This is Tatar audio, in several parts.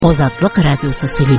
Озатлык радиосы сөйли.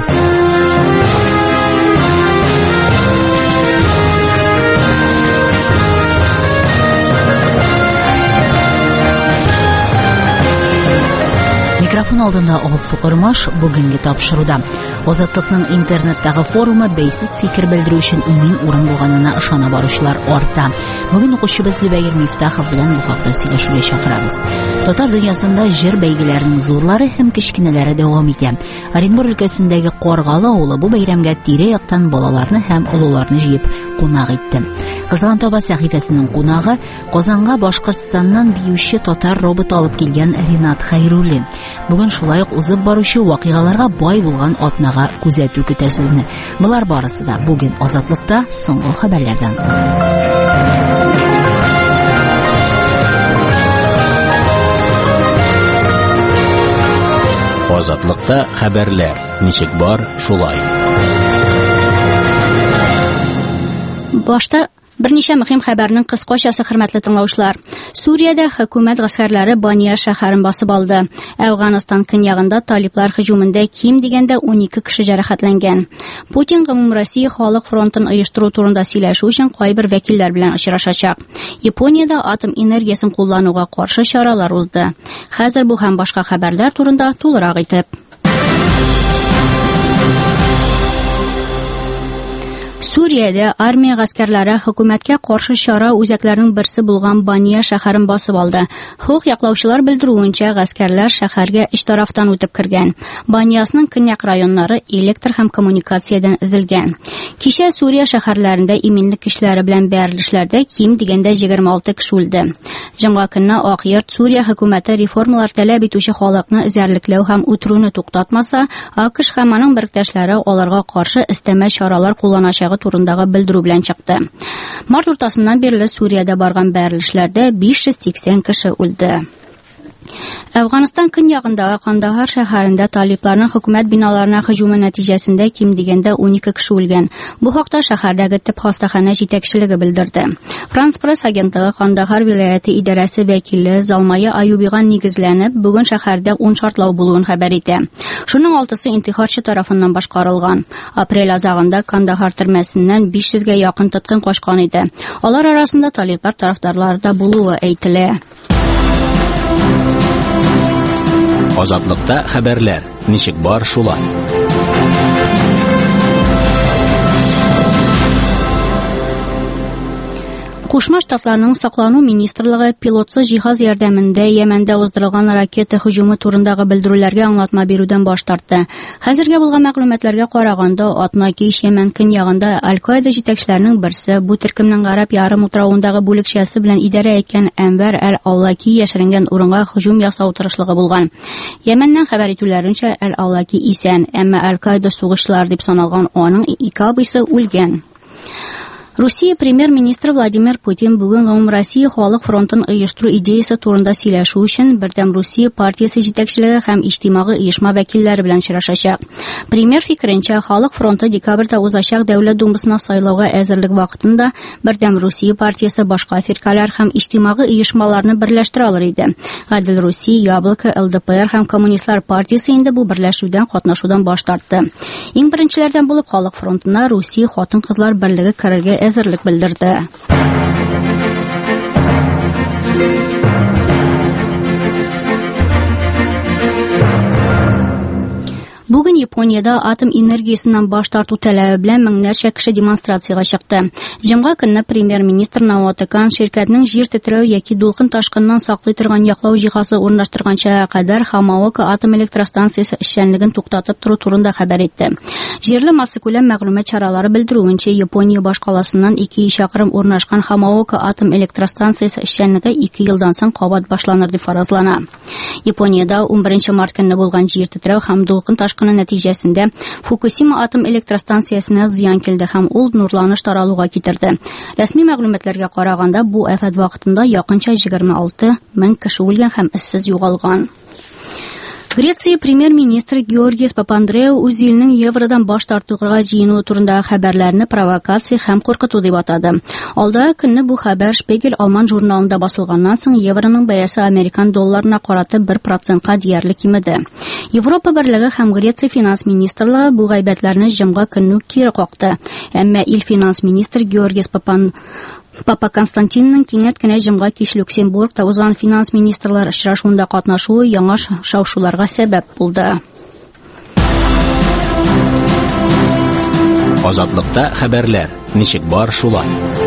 Микрофон алдында Алсу Кырмаш бүгенге тапшыруда. Озатлыкның интернеттагы форумы бәйсез фикер белдерү өчен имин урын булганына ышана баручылар арта. Бүген укучыбыз Зөбәйр Мифтахов белән бу хакта сөйләшүгә чакырабыз. Татар дөньясында җыр бәйгеләренең зурлары һәм кичкенәләре дәвам итә. Оренбур өлкәсендәге Каргалы авылы бу бәйрәмгә тирә-яктан балаларны һәм олыларны җыеп кунак итте. Кызган таба сәхифәсенең кунагы Казанга Башкортстаннан биюче татар робот алып килгән Ринат Хайруллин. Бүген шулай ук узып баручы вакыйгаларга бай булган атнага күзәтү көтә сезне. Булар барысы да бүген Азатлыкта соңгы хәбәрләрдән соң. Азатлыкта хәбәрләр. Ничек бар, шулай. Башта берничә мөһим хәбәрнең кыскачасы, хөрмәтле тыңлаучылар. Сүриядә хөкүмәт гаскәрләре Бания шәһәрен басып алды. Әфганстан көньягында талиблар һөҗүмендә ким дигәндә 12 кеше җәрәхәтләнгән. Путин Гомумроссия халык фронтын оештыру турында сөйләшү өчен кайбер вәкилләр белән очрашачак. Япониядә атом энергиясын куллануга каршы чаралар узды. Хәзер бу һәм башка хәбәрләр турында тулырак итеп. Сүриядә армия гаскәрләре хөкүмәткә каршы чара үзәкләренең берсе булган Бания шәһәрен басып алды. Хукук яклаучылар белдерүенчә, гаскәрләр шәһәргә өч тарафтан үтеп кергән. Баниясының көньяк районнары электр һәм коммуникациядән өзелгән. Кичә Сүрия шәһәрләрендә иминлек кешеләре белән бәрелешләрдә ким дигәндә 26 кеше үлде. Җомга көнне Ак Йорт Сүрия хөкүмәте реформалар таләп итүче халыкны эзәрлекләү һәм үтерүне туктатмаса, АКШ һәм аның берктәшләре аларга каршы истәмә чаралар кулланачагы турындагы белдерү белән чыкты. Март уртасыннан бирле Сүриядә барган бәрелешләрдә 580 кеше үлде. Әфганстан көньягындагы Кандахар шәһәрендә талибларның хөкүмәт биналарына һөҗүме нәтиҗәсендә ким дигәндә 12 кеше үлгән. Бу хакта шәһәрдәге төп хастаханә җитәкчелеге белдерде. Франс пресс агентлыгы Кандахар вилаяты идарәсе вәкиле Залмая Аюбига нигезләнеп, бүген шәһәрдә 10 шартлау булуын хәбәр итә. Шуның 6-сы интихарчы тарафыннан башкарылган. Апрель азагында Кандахар төрмәсеннән 500-гә якын тоткын качкан иде. Алар арасында талиблар тарафдарлары да булуы әйтелә. Азатлыкта хәбәрләр. Ничек бар, шулай. Кушма Штатларның саклану министрлыгы пилотсыз җиһаз ярдәмендә Йәмәндә уздырылган ракета һөҗүме турындагы белдерүләргә аңлатма бирүдән баш тартты. Хәзергә булган мәгълүматларга караганда, атна кич Йәмән көньягында Аль-Каида җитәкчеләренең берсе бу төркемнең Гарәп ярым утравындагы бүлекчәсе белән идарә иткән Әнвәр Әл-Аулаки яшеренгән урынга һөҗүм ясау тырышлыгы булган. Йәмәннән хәбәр итүләренчә, Әл-Аулаки исән, әмма Аль-Каида сугышчылар дип саналган аның ике абыйсы үлгән. Русия премьер-министры Владимир Путин бүген Гомумроссия халык фронтын оештыру идеясе турында сөйләшү өчен Бердәм Русия партиясе җитәкчелеге һәм иҗтимагый оешма вәкилләре белән очрашачак. Премьер фикеренчә, халык фронты декабрьдә узачак Дәүләт Думасына сайлауга әзерлек вакытында Бердәм Русия партиясе башка фиркалар һәм иҗтимагый оешмаларны берләштерә алыр иде. Гадел Русия, Яблоко, ЛДПР һәм Коммунистлар партиясе инде бу берләшүдән катнашудан баш тартты. Иң беренчеләрдән булып халык фронтына Русия хатын-кызлар берлеге керергә әзерлек белдерде. Бүген Япониядә атом энергиясеннән баш тарту таләбе белән меңнәрчә кеше демонстрациягә чыкты. Җомга көнне премьер-министр Наотакан ширкәтнең җир тетрәү яки дулкын ташкыннан саклый торган яклау җиһазы урнаштырганча кадәр Хамаока атом электростанциясе эшчәнлеген туктатып туру турында хәбәр итте. Җирле массакүләм мәгълүмат чаралары белдерүенчә, Япония башкаласыннан 2 чакрым урнашкан Хамаока атом электростанциясе эшчәнлеге 2 елдан соң кабат башланыр дип фаразлана. Япониядә 11 март көнне булган җир тетрәү һәм дулкын ташкыны нәтиҗәсендә Фукусима атом электростанциясенә зыян килде һәм ул нурланыш таралуга китерде. Рәсми мәгълүматларга караганда, бу афәт вакытында якынча 26 мең кеше үлгән һәм эшсез югалган. Греция премьер-министры Георгиос Папандреу үз иленең евродан баш тартуга җыенуы турындагы хәбәрләрне провокация һәм куркыту дип атады. Алдагы көнне бу хәбәр Шпегель Алман журналында басылганнан соң евроның бәясе американ долларына каратып 1%-ка диярлек кимеде. Европа берлеге һәм Греция финанс министрлыгы бу гайбәтләрне җомга көнне кире какты. Әмма ил финанс министры Георгиос Папа Константинның кинәт кенә җомга кич Люксембургта узган финанс министрлар очрашуында катнашуы яңа шау-шуларга сәбәп булды. Азатлыкта хәбәрләр. Ничек бар шулай.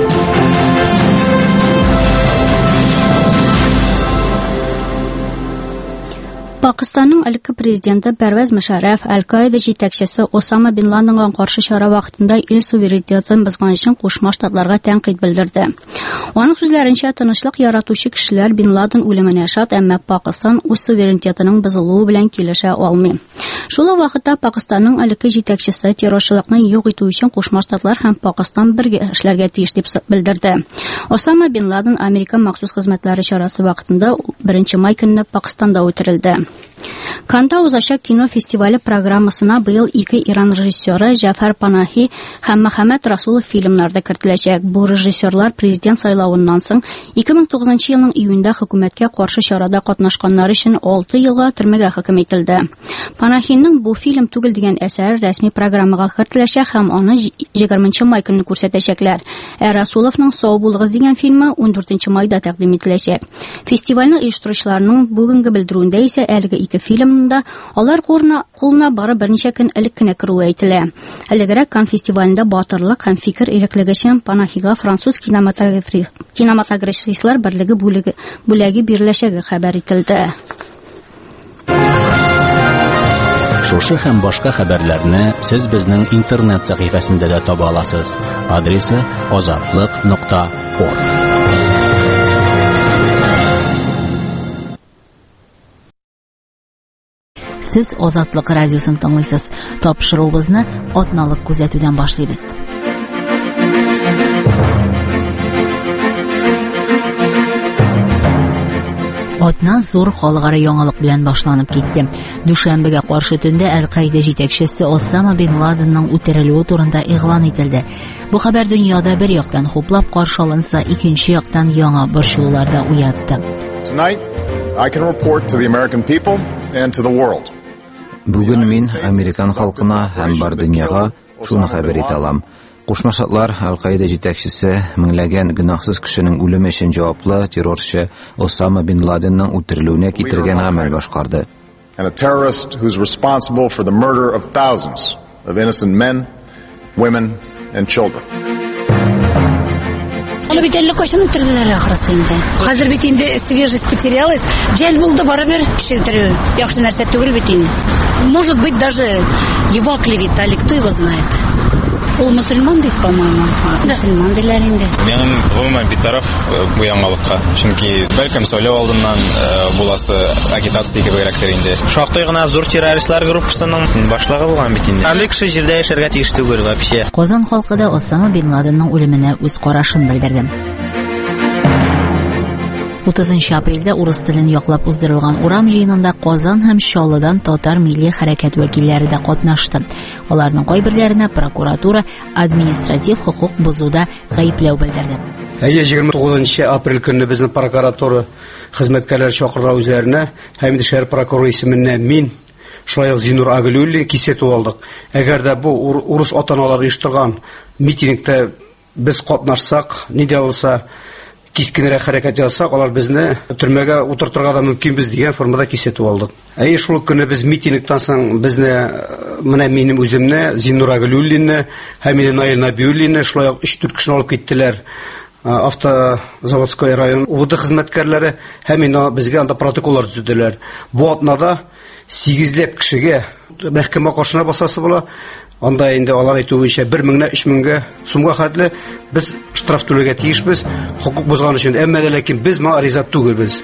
Пакистанның элекке президенты Парвез Мушарраф Аль-Каида җитәкчесе Осама бин Ладенга каршы чара вакытында ил суверенитетын бозган өчен Кушма Штатларга тәнкыйть белдерде. Аның сүзләренчә, тынычлык яратучы кешеләр бин Ладен үлеменә шат, әмма Пакистан үз суверенитетының бозылуы белән килешә алмый. Шул вакытта Пакистанның элекке җитәкчесе террорчылыкны юк итү өчен Кушма Штатлар һәм Пакистан бергә эшләргә тиеш дип белдерде. Осама бин Ладен Америка махсус хезмәтләре чарасы вакытында 1 май көнне Пакистанда үтерелде. Канда узачак кино фестивале программасына быел 2 Иран режиссеры Джафар Панахи һәм Мөхәммәд Расулов фильмнарда кертеләчәк. Бу режиссерлар президент сайлауыннан соң 2009 елның июньдә хөкүмәткә каршы чарада катнашканнар өчен 6 елга төрмәгә хөкем ителде. Панахиның бу фильм түгел дигән әсәре рәсми программага кертеләчәк һәм аны 20 май көнне күрсәтәчәкләр. Расуловның Сау булыгыз дигән фильмы 14 майда тәкъдим ителәчәк. Фестивальның оештыручыларының бүгенге белдерүендә исә әлеге 2 фильмда алар кулына бары берничә көн элек кенә керүе әйтелә. Әлегрәк Кан фестивалендә батырлык һәм фикер иреклеге өчен Панахига француз кинематографистлар берлеге бүләге биреләчәге хәбәр ителде. Шушы һәм башка хәбәрләрне сез безнең интернет сәхифәсендә дә таба аласыз. Адресы azatlyk.org. Сез Азатлык радиосын тыңлыйсыз. Тапшыруыбызны атналык күзәтүдән башлыйбыз. Атна зур халыкара яңалык белән башланып китте. Дүшәмбегә каршы төндә Аль-Каида җитәкчесе Осама бин Ладенның үтерелүе турында игълан ителде. Бу хәбәр дөньяда бер яктан хуплап каршы алынса, икенче яктан яңа борчылуларда уятты. Tonight, I can report to the American people and to the world. Бүген мин Американ халкына һәм бар дөньяга шуны хәбәр итә алам. Кушма Штатлар Аль-Каида җитәкчесе меңләгән гөнаһсыз кешенең үлеме өчен җаваплы террорчы Осама бин Ладенның үтерелүенә китергән гамәл башкарды. And a terrorist who's responsible for the murder of thousands of innocent men, women and children. Аны бит әллә кайчан үтерделәр ахрысы инде. Хәзер бит инде свежесть потерялась. Жәл булды барыбер кеше үтерү. Яхшы нәрсә түгел бит инде. Может быть, даже его клеветали, кто его знает. Ул мусульман бит, по-моему. Мусульман диләр инде. Менің гомумән битараф бу яңалыкка. Чөнки бәлкем сөйләп алдымнан буласы агитация кебегрәктер инде. Шактый гына зур террористлар группасының башлыгы булган бит инде. Андый кеше җирдә яшәргә тиеш түгел вообще. Казан халкы да Осама бин Ладенның үлеменә үз карашын белдерде. 30 апрельдә урыс телен яклап уздырылган урам җыенында Казан һәм Чаллыдан татар милли хәрәкәт вәкилләре дә катнашты. Аларның кайберләренә прокуратура административ хукук бузуда гаепләү белдерде. 29 апрель көнне безнең прокуратура хезмәткәрләр чакырга үзләренә һәм шәһәр прокуроры исеменнән мин Шулай Зинур Агылюллин кисәтү алдык. Әгәр дә бу урыс атаналар оештырган митингтә без катнашсак, нидә булса кискенрәк хәрәкәт ясак, алар безне төрмәгә утыртырга да мөмкинбез дигән формада кисәтү алдык. Шул көнне без митингтан соң безне менә минем үземне Зинур Агылюллинне һәм Наил Набиуллинне шулай 3-4 кешене алып киттеләр. Автозаводской район УВД хезмәткәрләре һәм безгә анда протоколлар төзеделәр. Бу атнада 8 кешегә мәхкәмә каршына басасы була. Анда инде алар әйтүенчә 1000-3000 сумга хәтле без штраф түләргә тиешбез, хукук бозган өчен. Әмма ләкин без моңа риза түгелбез.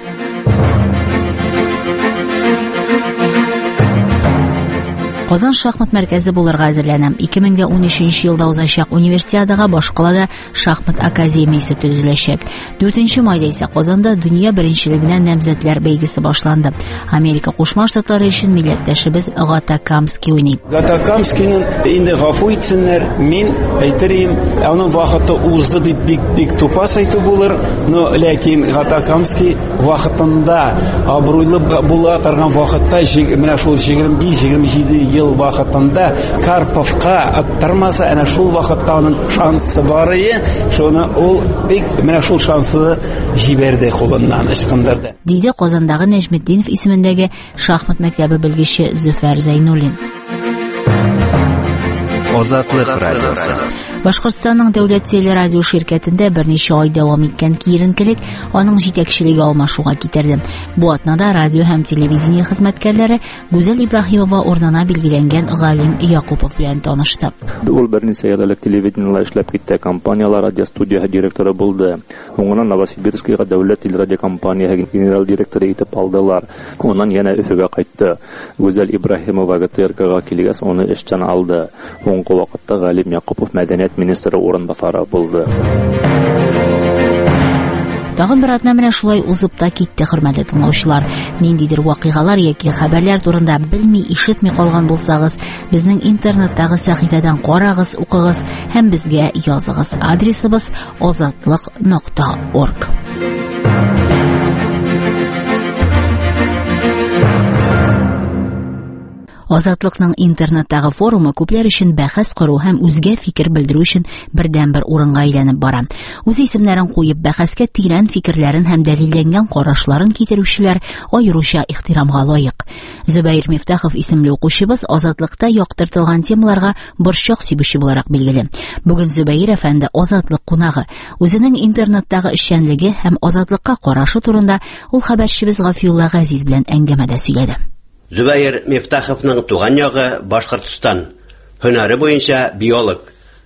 Казан шахмат мәркәзе булырга әзерләнә. 2013 елда узачак универсиадага башкалада шахмат академиясе төзеләчәк. 4 майда исә Казанда дөнья беренчелегенә намзәтләр бәйгесе башланды. Америка Кушма Штатлары өчен милләттәшебез Гата Камский уйный. Гата Камскийның инде гафу итсеннәр, мин әйтерим, аның вакыты узды дип бик тупас әйтү булыр, но ләкин Гата Камский вакытында абруйлы була торган вакытта, менә шул 25-27 ел вакытында Карповка аттырмаса, әнә шул вакытта аның шансы бар иде, шуны ул бик менә шул шансы җибәрде кулыннан, ычкындырды. Диде Казандагы Нәҗметдинов исемендәге шахмат мәктәбе белгече Зөфәр Зайнуллин. Азатлык радиосы. Башкортстанның дәүләт телерадио ширкәтендә берничә ай дәвам иткән киеренкелек аның җитәкчелеге алмашуга китерде. Бу атнада радио һәм телевидение хезмәткәрләре Гүзәл Ибраһимова урынына билгеләнгән Галим Якупов белән танышты. Ул берничә еллык телевидениелә эшләп китте, компаниялар радио студия директоры булды. Оннан Новосибирскига дәүләт телерадио компаниясе генераль директоры итеп алдылар. Оннан янә Өфөгә кайтты. Гүзәл Ибраһимова ГТРКга килгәс, аны эштән алды. Соңгы вакытта Галим Якупов мәдәният министры урынбасары булды. Тагын бер атна менә шулай узып та китте, хөрмәтле тыңлаучылар. Ниндидер вакыйгалар яки хәбәрләр турында белми, ишетми калган булсагыз, безнең интернеттагы сәхифәдән карагыз, укыгыз һәм безгә языгыз. Адресыбыз azatlык.org. Азатлыкның интернеттагы форумы күпләр өчен бәхәс кыру һәм үзгә фикер белдерү өчен бердән-бер урынга әйләнеп бара. Үз исемнәрен куеп бәхәскә тирән фикерләрен һәм дәлилләнгән карашларын китерүчеләр аеруча ихтирамга лаек. Зөбәйр Мифтахов исемле укучыбыз Азатлыкта яктыртылган темаларга борчак сибүче буларак билгеле. Бүген Зөбәйр әфәнде Азатлык кунагы. Үзенең интернеттагы эшчәнлеге һәм азатлыкка карашы турында ул хәбәрчебез Гафиулла Газиз белән әңгәмәдә сөйләде. Зөбәйр Мифтаховның туган ягы Башкортстан. Һөнәре буенча биолог.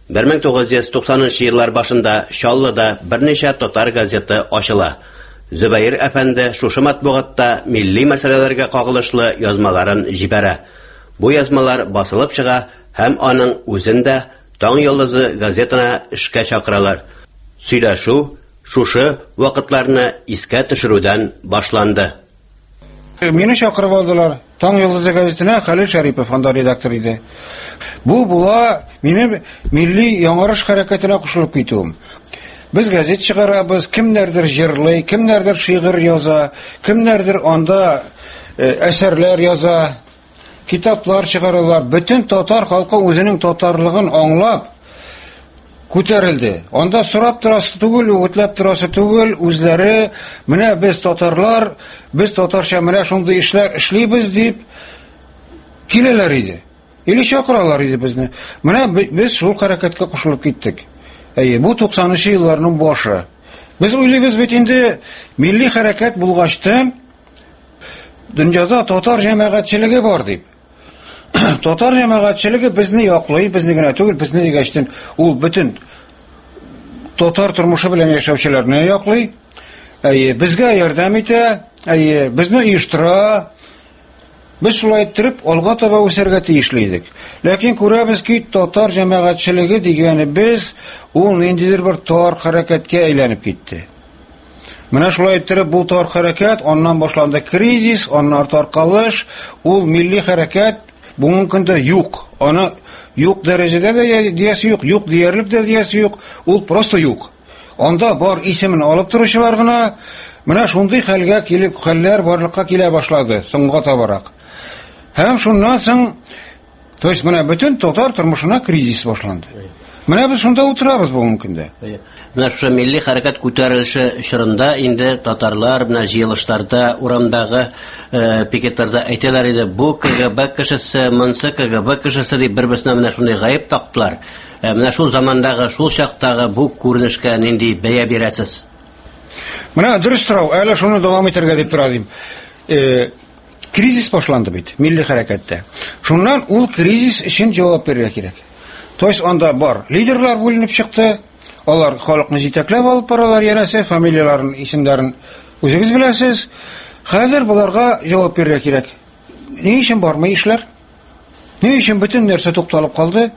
1990 еллар башында Чаллыда берничә татар газеты ачыла. Зөбәйр әфәнде шушы матбугатта милли мәсьәләләргә кагылышлы язмаларын җибәрә. Бу язмалар басылып чыга һәм аның үзен дә Таң йолдызы газетына эшкә чакыралар. Сөйләшү шушы вакытларны искә төшерүдән башланды. Мине чакырып алдылар. Таң йолдызы газетына Хәлил Шәрипов анда редактор иде. Бу була минем милли яңарыш хәрәкәтенә кушылып китүем. Без газет чыгарабыз, кемнәрдер җырлый, кемнәрдер шигырь яза, кемнәрдер анда әсәрләр яза, китаплар чыгаралар. Бөтен татар халкы үзенең татарлыгын аңлап күтәрелде. Анда сорап торасы түгел, үгетләп торасы түгел, үзләре менә без татарлар, без татарча менә шундый эшләр эшлибез дип киләләр иде. Или чакыралар иде безне. Менә без шул хәрәкәткә кушылып киттек. Бу 90-нчы елларның башы. Без уйлыйбыз бит инде милли хәрәкәт булгачтан дөньяда татар җәмәгатьчелеге бар дип. Татар җәмәгатьчелеге безне яклый, безне генә түгел, безне дигәчтен ул бөтен татар тормышы белән яшәүчеләрне яклый. Безгә ярдәм итә, безне оештыра. Без шулай итеп алга таба үсәргә тиешле идек. Ләкин күрәбез ки, татар җәмәгатьчелеге дигәне без ул ниндидер бер тар хәрәкәткә әйләнеп китте. Менә шулай итеп бу тар хәрәкәт, аннан башланды кризис, аннан таркалыш, ул милли хәрәкәт бүгенге көндә юк. Аны юк дәрәҗәдә дә диясе юк, юк диярлек дә диясе юк, ул просто юк. Анда бар исемен алып торучылар гына менә шундый хәлгә килеп, хәлләр барлыкка килә башлады, соңга табарак. Һәм шуннан соң, то есть менә бөтен татар тормышына кризис башланды. Менә без шунда утырабыз бүгенге көндә. Менә шушы милли хәрәкәт күтәрелеше чорында инде татарлар менә җыелышларда, урамдагы пикетларда әйтәләр иде, бу КГБ кешесе, монсы КГБ кешесе дип бер-берсенә менә шундый гаеп тактылар. Менә шул замандагы, шул чактагы бу күренешкә нинди бәя бирәсез? Менә дөрес сорау, әле шуны дәвам итәргә дип тора дим. Кризис башланды бит милли хәрәкәттә. Шуннан ул кризис өчен җавап бирергә кирәк. То есть анда бар лидерлар бүленеп чыкты. Алар халыкны җитәкләп алып баралар, янәсе фамилияларын, исемнәрен үзегез беләсез. Хәзер буларга җавап бирергә кирәк. Ни өчен бармый эшләр? Ни өчен бөтен нәрсә тукталып калды?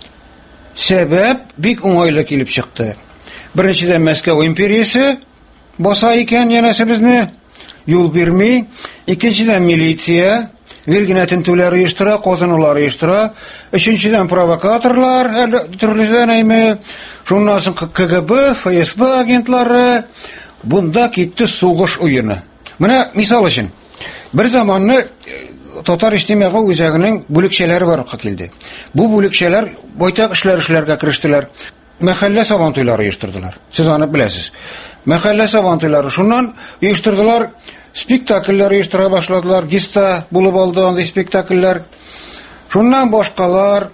Сәбәп бик уңайлы килеп чыкты. Беренчедән Мәскәү империясе баса икән янәсе безне юл бирми. Икенчедән милиция Вильгина тентүләр оештыра, казанулар оештыра. Өченчедән провокаторлар, төрледән әйме, шуннан соң КГБ, ФСБ агентлары. Бунда китте сугыш уены. Менә мисал өчен, бер заманны татар иҗтимагы үзәгенең бүлекчәләре барлыкка килде. Бу бүлекчәләр байтак эшләргә кирештеләр. Мәхәллә сабантуйлары оештырдылар. Сез аны беләсез. Мәхәллә сабантуйлары шуннан оештырдылар. Спектакльләр оештыра башладылар. Гиста булып алды анда спектакльләр. Шуннан башкалар,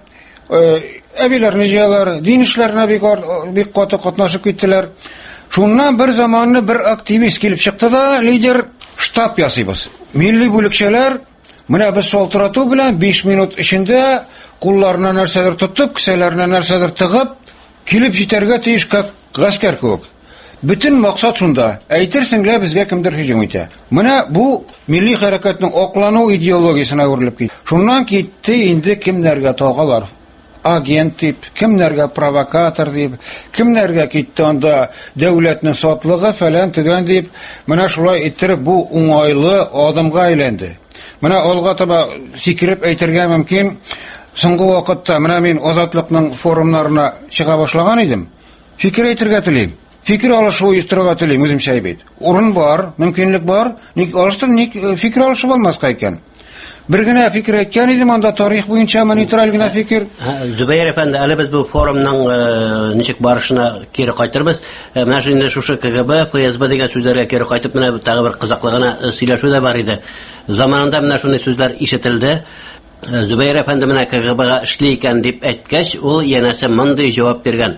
әбиләрне җыялар, дин эшләренә бик каты катнашып киттеләр. Шуннан бер заманны бер активист килеп чыкты да, лидер штаб ясыйбыз. Милли бүлекчәләр менә без шалтырату белән 5 минут эчендә кулларына нәрсәдер тотып, кесәләренә нәрсәдер тыгып, килеп җитәргә тиеш гаскәр кебек. Bütün максат шунда. Әйтерсең лә безгә кемдер һөҗүм итә. Менә бу милли хәрәкәтнең аклану идеологиясына үрелеп китте. Шуннан китте инде кемнәргә тагалар. Агент дип, кемнәргә провокатор дип, кемнәргә китте анда дәүләтнең сатлыгы фәлән төгән дип. Менә шулай иттереп бу уңайлы адымга әйләнде. Менә алга таба сикереп әйтергә мөмкин. Соңгы вакытта менә мин Азатлыкның форумнарына чыга башлаган идем. Фикер әйтергә телим. Фикер алышу оештырырга телим, үземчә әйбит. Урын бар, мөмкинлек бар. Ник алыштыр, ник фикер алышу булмаска икән. Бер генә фикер әйткән идем анда тарих буенча нейтраль генә фикер. Зөбәйр әфәнде, әле без бу форумның ничек барышына кире кайтырбыз. Менә инде шушы КГБ, ФСБ дигән сүзләргә кире кайтып, менә тагы бер кызыклы гына сөйләшү дә бар иде. Заманында менә шундый сүзләр ишетелде. Зөбәйр әфәнде менә КГБга эшли икән дип әйткәч, ул янәсе мондый җавап биргән.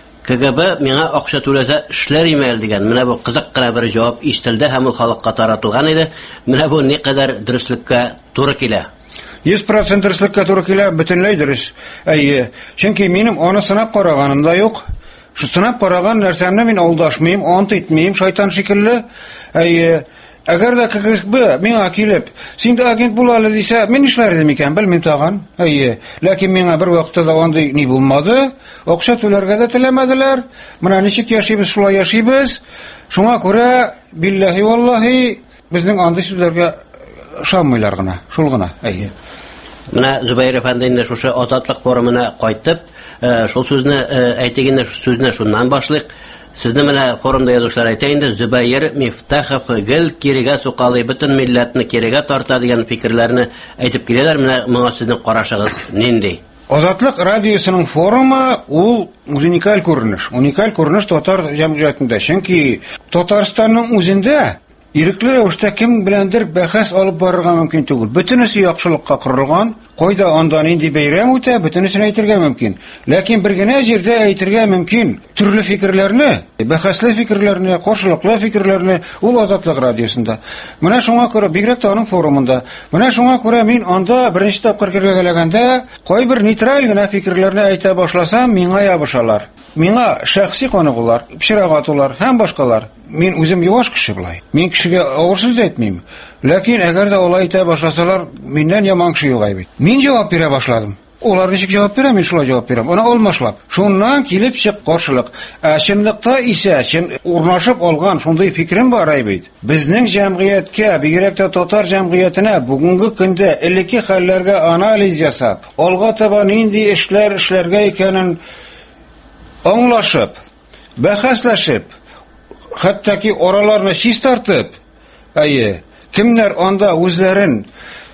КГБ миңа акча түләсә эшләр имәл дигән. Менә бу кызык кына бер җавап ишетелде һәм ул халыкка таратылган иде. Менә бу никадәр дөреслеккә туры килә. 100% дөреслеккә туры килә, бөтенләй дөрес. Әйе, чөнки минем аны сынап караганым да юк. Шу сынап караган нәрсәмне мин алдашмыйм, ант итмим, шайтан шикелле. Әйе, әгәр дә КГБ миңа килеп, син дә агент була әле дисә, мин эшләр идем икән, белмим тагын. Әйе, ләкин миңа бер вакытта да андый ни булмады. Акча түләргә дә теләмәделәр. Менә ничек яшибез, шулай яшибез. Шуңа күрә биллаһи валлаһи безнең андый сүзләргә ышанмыйлар гына, шул гына. Әйе. Менә Зөбәйр әфәнде инде шушы Азатлык форумына кайтып, шул сүзне әйтегәндә сүзне шуннан башлыйк. Сезне менә форумда язучылар әйтә инде, Зөбәйр Мифтахов гел кирегә сукалый, бөтен милләтне кирегә тарта дигән фикерләрне әйтеп киләләр. Менә моңа сезнең карашыгыз нинди? Азатлык радиосының форумы ул уникаль күренеш татар җәмгыятендә. Чөнки Татарстанның үзендә ирекле рәвештә кем беләндер бәхәс алып барырга мөмкин түгел. Бөтенесе яхшылыкка корылган. Кайда анда нинди бәйрәм үтә, бөтенесен әйтергә мөмкин. Ләкин бер генә җирдә әйтергә мөмкин төрле фикерләрне, бәхәсле фикерләрне, каршылыклы фикерләрне ул Азатлык радиосында. Менә шуңа күрә бигрәк тә аның форумында. Менә шуңа күрә мин анда беренче тапкыр кергәләгәндә кайбер нейтраль гына фикерләрне әйтә башласам, миңа ябышалар. Миңа шәхси каныгулар, пычрак атулар һәм башкалар. Мин үзем юаш кеше булай. Мин кешегә авыр сүз әйтмим. Ләкин әгәр дә алай итә башласалар, миннән яман кеше юк бит. Мин җавап бирә башладым. Олар ничек җавап бирә, мин шулай җавап бирәм. Аны алмашлап. Шуннан килеп чык каршылык. Чынлыкта исә урнашып алган шундый фикерем бар бит. Безнең җәмгыятькә, бигрәк тә татар җәмгыятенә бүгенге көндә элекке хәлләргә анализ ясап, алга таба нинди эшләргә икәнен аңлашып, бәхәсләшеп, хәттәки араларны чис тартып, кемнәр анда үзләренең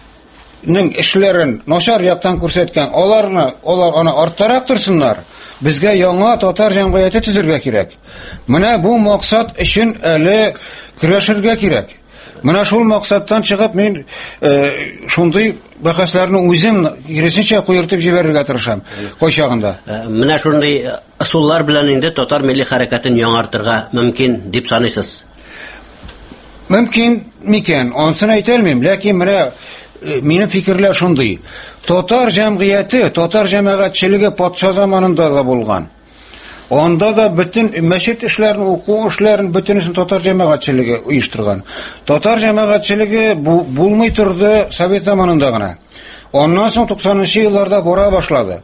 эшләрен начар яктан күрсәткән, алар аны арттарак торсыннар. Безгә яңа татар җәмгыяте төзергә кирәк. Менә бу максат өчен әле көрәшергә кирәк. Менә шул максаттан чыгып мин шундый бәхәсләрне үзем киресенчә куертып җибәрергә тырышам кайчагында. Менә шундый ысуллар белән инде татар милли хәрәкәтен яңартырга мөмкин дип саныйсыз? Мөмкин микән? Ансын әйтә алмыйм, ләкин менә минем фикерләр шундый. Татар җәмгыяте, татар җәмәгатьчелеге патша заманында да булган. Анда да бөтен мәчет эшләрен, уку эшләрен бөтенесен татар җәмәгатьчелеге оештырган. Татар җәмәгатьчелеге булмый торды Совет заманында гына. Ondan soң 90-нчы елларда бара башлады.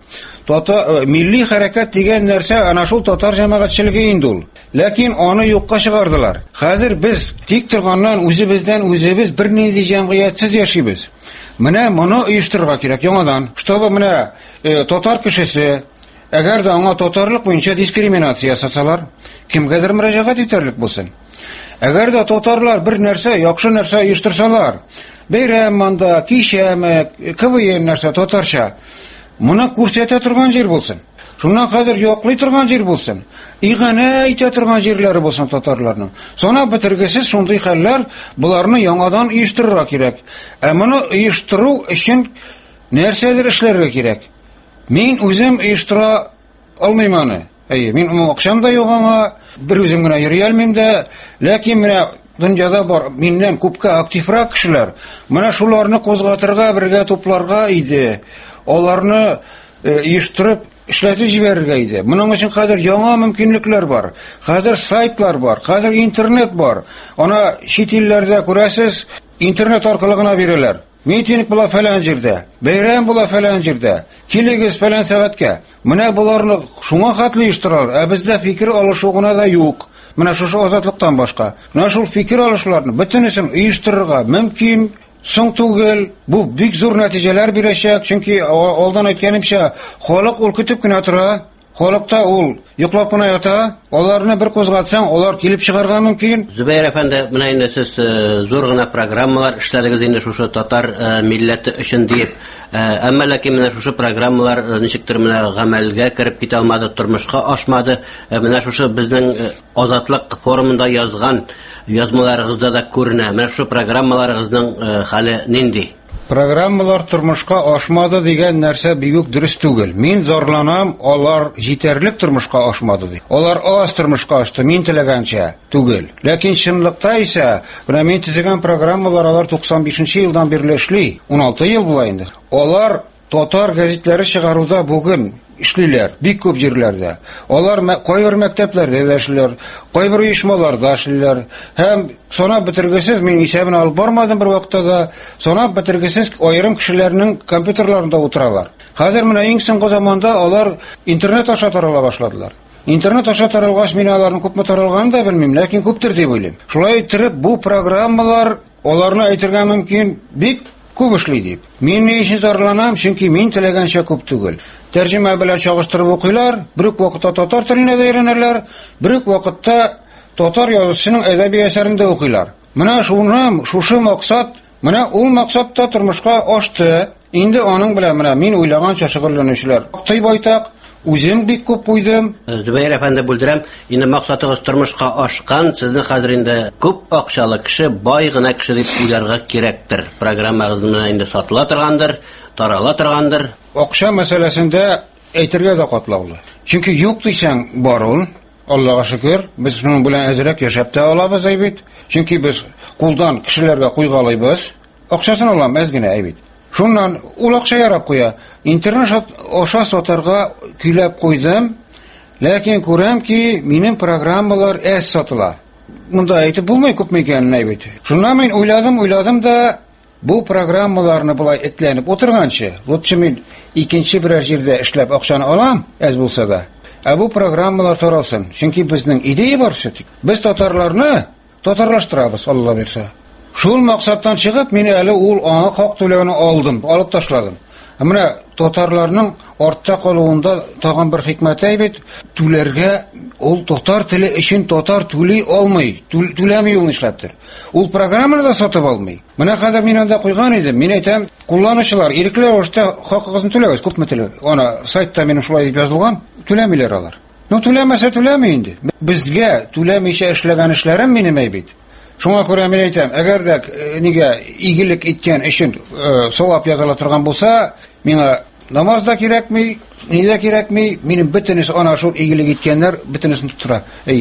Милли хәрәкәт дигән нәрсә ана шул татар җәмәгатьчелеге инде ул. Ләкин аны юкка чыгардылар. Хәзер без тик торганнан үзебез бернинди җәмгыятьсез яшибез. Менә моны оештырырга кирәк яңадан. Чтобы менә татар кешесе әгәр дә аңа татарлык буенча дискриминация ясасалар, кемгәдер мөрәҗәгать итәрлек булсын. Әгәр дә татарлар бер нәрсә, яхшы нәрсә оештырсалар, бәйрәм монда, кичәме, КВН нәрсә татарча, моны күрсәтә торган җир булсын. Шуннан хәзер яклый торган җир булсын. Игъана әйтә торган җирләре булсын татарларның. Санап бетергесез шундый хәлләр, буларны яңадан оештырырга кирәк. Моны оештыру өчен нәрсәдер эшләргә кирәк. Мин үзем оештыра алмыйм аны. Мин акчам да юк аңа, бер үзем генә йөри алмыйм да, ләкин менә дөньяда бар миннән күпкә активрак кешеләр. Менә шуларны кузгатырга, бергә тупларга иде. Аларны оештырып эшләтеп җибәрергә иде. Моның өчен хәзер яңа мөмкинлекләр бар. Хәзер сайтлар бар, хәзер интернет бар. Ана чит илләрдә күрәсез, интернет аркылы гына бирәләр. Митинг була фәлән җирдә, бәйрәм була фәлән җирдә, килегез фәлән сәгатькә. Менә буларны шуңа хәтле оештыралар, бездә фикер алышу гына да юк. Менә шушы азатлыктан башка. Менә шул фикер алышларны бөтенесен оештырырга мөмкин. Соң түгел, бу бик зур нәтиҗәләр бирәчәк, чөнки алдан әйткәнемчә, халык ул көтеп кенә тора. Халыкта ул йоклап кына ята, аларны бер кузгатсаң, алар килеп чыгарга мөмкин. Зөбәйр әфәнде, менә инде сез зур гына программалар эшләдегез инде шушы татар милләте өчен дип. Әмма ләкин менә шушы программалар ничектер менә гамәлгә кереп китә алмады, тормышка ашмады. Менә шушы безнең Азатлык форумында язган язмаларыгызда да күренә. Менә шушы программаларыгызның хәле нинди? Программалар тормышка ашмады дигән нәрсә бигүк дөрес түгел. Мин зарланам, алар җитәрлек тормышка ашмады ди. Алар аз тормышка ашты, мин теләгәнчә түгел. Ләкин чынлыкта исә, менә мин төзегән программалар алар 95-нче елдан бирле эшли, 16 ел була инде. Алар татар гәзитләре чыгаруда бүген эшлиләр, бик күп җирләрдә. Алар кайбер мәктәпләрдә дә эшлиләр, кайбер оешмаларда эшлиләр. Һәм санап бетергесез, мин исәбен алып бармадым бер вакытта да, санап бетергесез аерым кешеләрнең компьютерларында утыралар. Хәзер менә иң соңгы заманда алар интернет аша тарала башладылар. Интернет аша таралгач, мин аларның күпме таралганын да белмим, ләкин күптер дип уйлыйм. Шулай итеп, бу программалар аларны әйтергә мөмкин бик күп эшли дип. Мин ни өчен зарланам, чөнки мин теләгәнчә күп түгел. Тәрҗемә белән чагыштырып укыйлар, бер үк вакытта татар теленә дә өйрәнәләр, бер үк вакытта татар язучысының әдәби әсәрендә укыйлар. Менә шушы максат, менә ул максатта тормышка ашты. Инде аның белән менә мин уйлаганча шөгыльләнүчеләр актый байтак, үзем бик күп куйдым. Зөбәйр әфәнде, бүлдерәм, инде максатыгыз тормышка ашкан, сезне хәзер инде күп акчалы кеше, бай гына кеше дип уйларга кирәктер. Программагыз менә инде сатыла торгандыр, тарала торгандыр. Акча мәсьәләсендә әйтергә дә катлаулы. Чөнки юк дисәң бар ул. Аллага шөкер, без шуның белән әзрәк яшәп тә алабыз әйбит. Чөнки без кулдан кешеләргә куйгалыйбыз. Акчасын алам әз генә әйбит. Шуннан ул акча ярап куя. Интернет аша сатарга көйләп куйдым. Ләкин күрәм ки, минем программалар әз сатыла. Монда әйтеп булмый күпме икәнен әйбит. Шуннан мин уйладым да, бу программаларны булай этләнеп утырганчы, лутчы мин икенче берәр җирдә эшләп акчаны алам, әз булса да. Бу программалар таралсын. Чөнки безнең идея бар шул. Без татарларны татарлаштырабыз, Алла берсә. Шул максаттан чыгып, мин әле ул аңа хак түләүне алдым, алып ташладым. Менә татарларның артта калуында тагын бер хикмәт әйбит, түләргә ул татар теле өчен татар түли алмый, түләми ул нишләптер. Ул программаны да сатып алмый. Менә хәзер мин анда куйган идем, мин әйтәм, кулланучылар ирекле вакытта хакыгызны түләгез, күпме түләгез. Ана сайтта минем шулай дип язылган, түләмиләр алар. Түләмәсә түләми инде. Безгә түләмичә эшләгән эшләрем минем әйбит. Шуңа күрә мин әйтәм, әгәр дә нигә игелек иткән өчен савап языла торган булса, миңа намаз да кирәкми, ни дә кирәкми, минем бөтенесе ана шул игелек иткәннәр бөтенесен тутыра.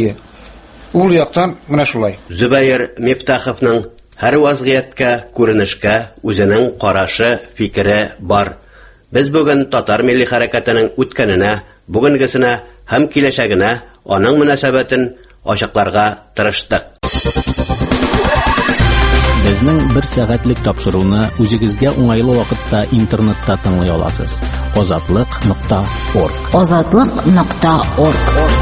Ул яктан менә шулай. Зөбәйр Мифтаховның һәр вазгыятькә, күренешкә үзенең карашы, фикере бар. Без бүген татар милли хәрәкәтенең үткәненә, бүгенгесенә һәм киләчәгенә аның мөнәсәбәтен ачыкларга тырыштык. Безнең 1 сәгатьлек тапшыруны үзегезгә уңайлы вакытта интернетта тыңлый аласыз. Озатлык.орг. Озатлык.орг.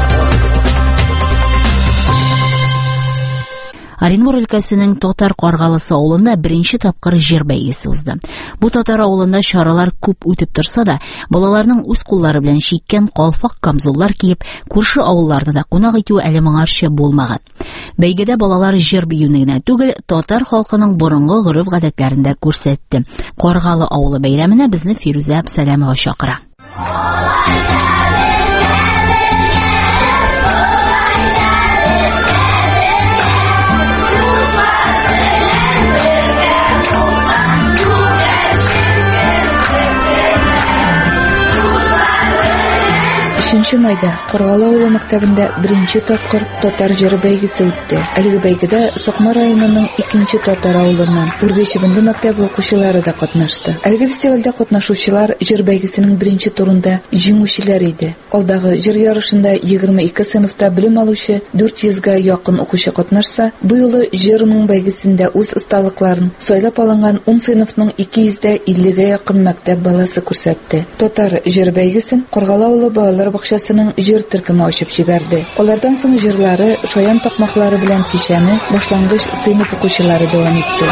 Оренбур өлкәсенең Татар Каргалысы авылында беренче тапкыр җыр бәйгесе узды. Бу Татар авылында чаралар күп үтеп торса да, балаларның үз куллары белән чиккән калфак камзуллар киеп, күрше авылларда да кунак итү әле моңарча булмаган. Бәйгедә балалар җыр биюне генә түгел, татар халкының борынгы гореф-гадәтләрен дә күрсәтте. Каргалы авылы бәйрәменә безне Фирүзә Әбсәләмова чакыра. Майда Каргалы авылы мәктәбендә беренче тапкыр татар җыры бәйгесе үтте. Әлеге бәйгедә Сокма районының 2нче татар авылыннан Үргәчебенде мәктәбе укучылары да катнашты. Әлеге фестивальдә катнашучылар җыр бәйгесенең беренче турында җиңүчеләр иде. Алдагы җыр ярышында 22 сыйныфта белем алучы 400-га якын укучы катнашса, бу юлы җырның бәйгесендә үз осталыкларын сайлап алынган 10 сыйныфның 250-га якын мәктәп баласы күрсәтте. Татар җыр бәйгесен Каргалы авылы балалар бакчасының җыр төркеме ачып җибәрде. Алардан соң җырлары, шаян такмаклары белән кичәне башлангыч сыйныф укучылары дәвам итте.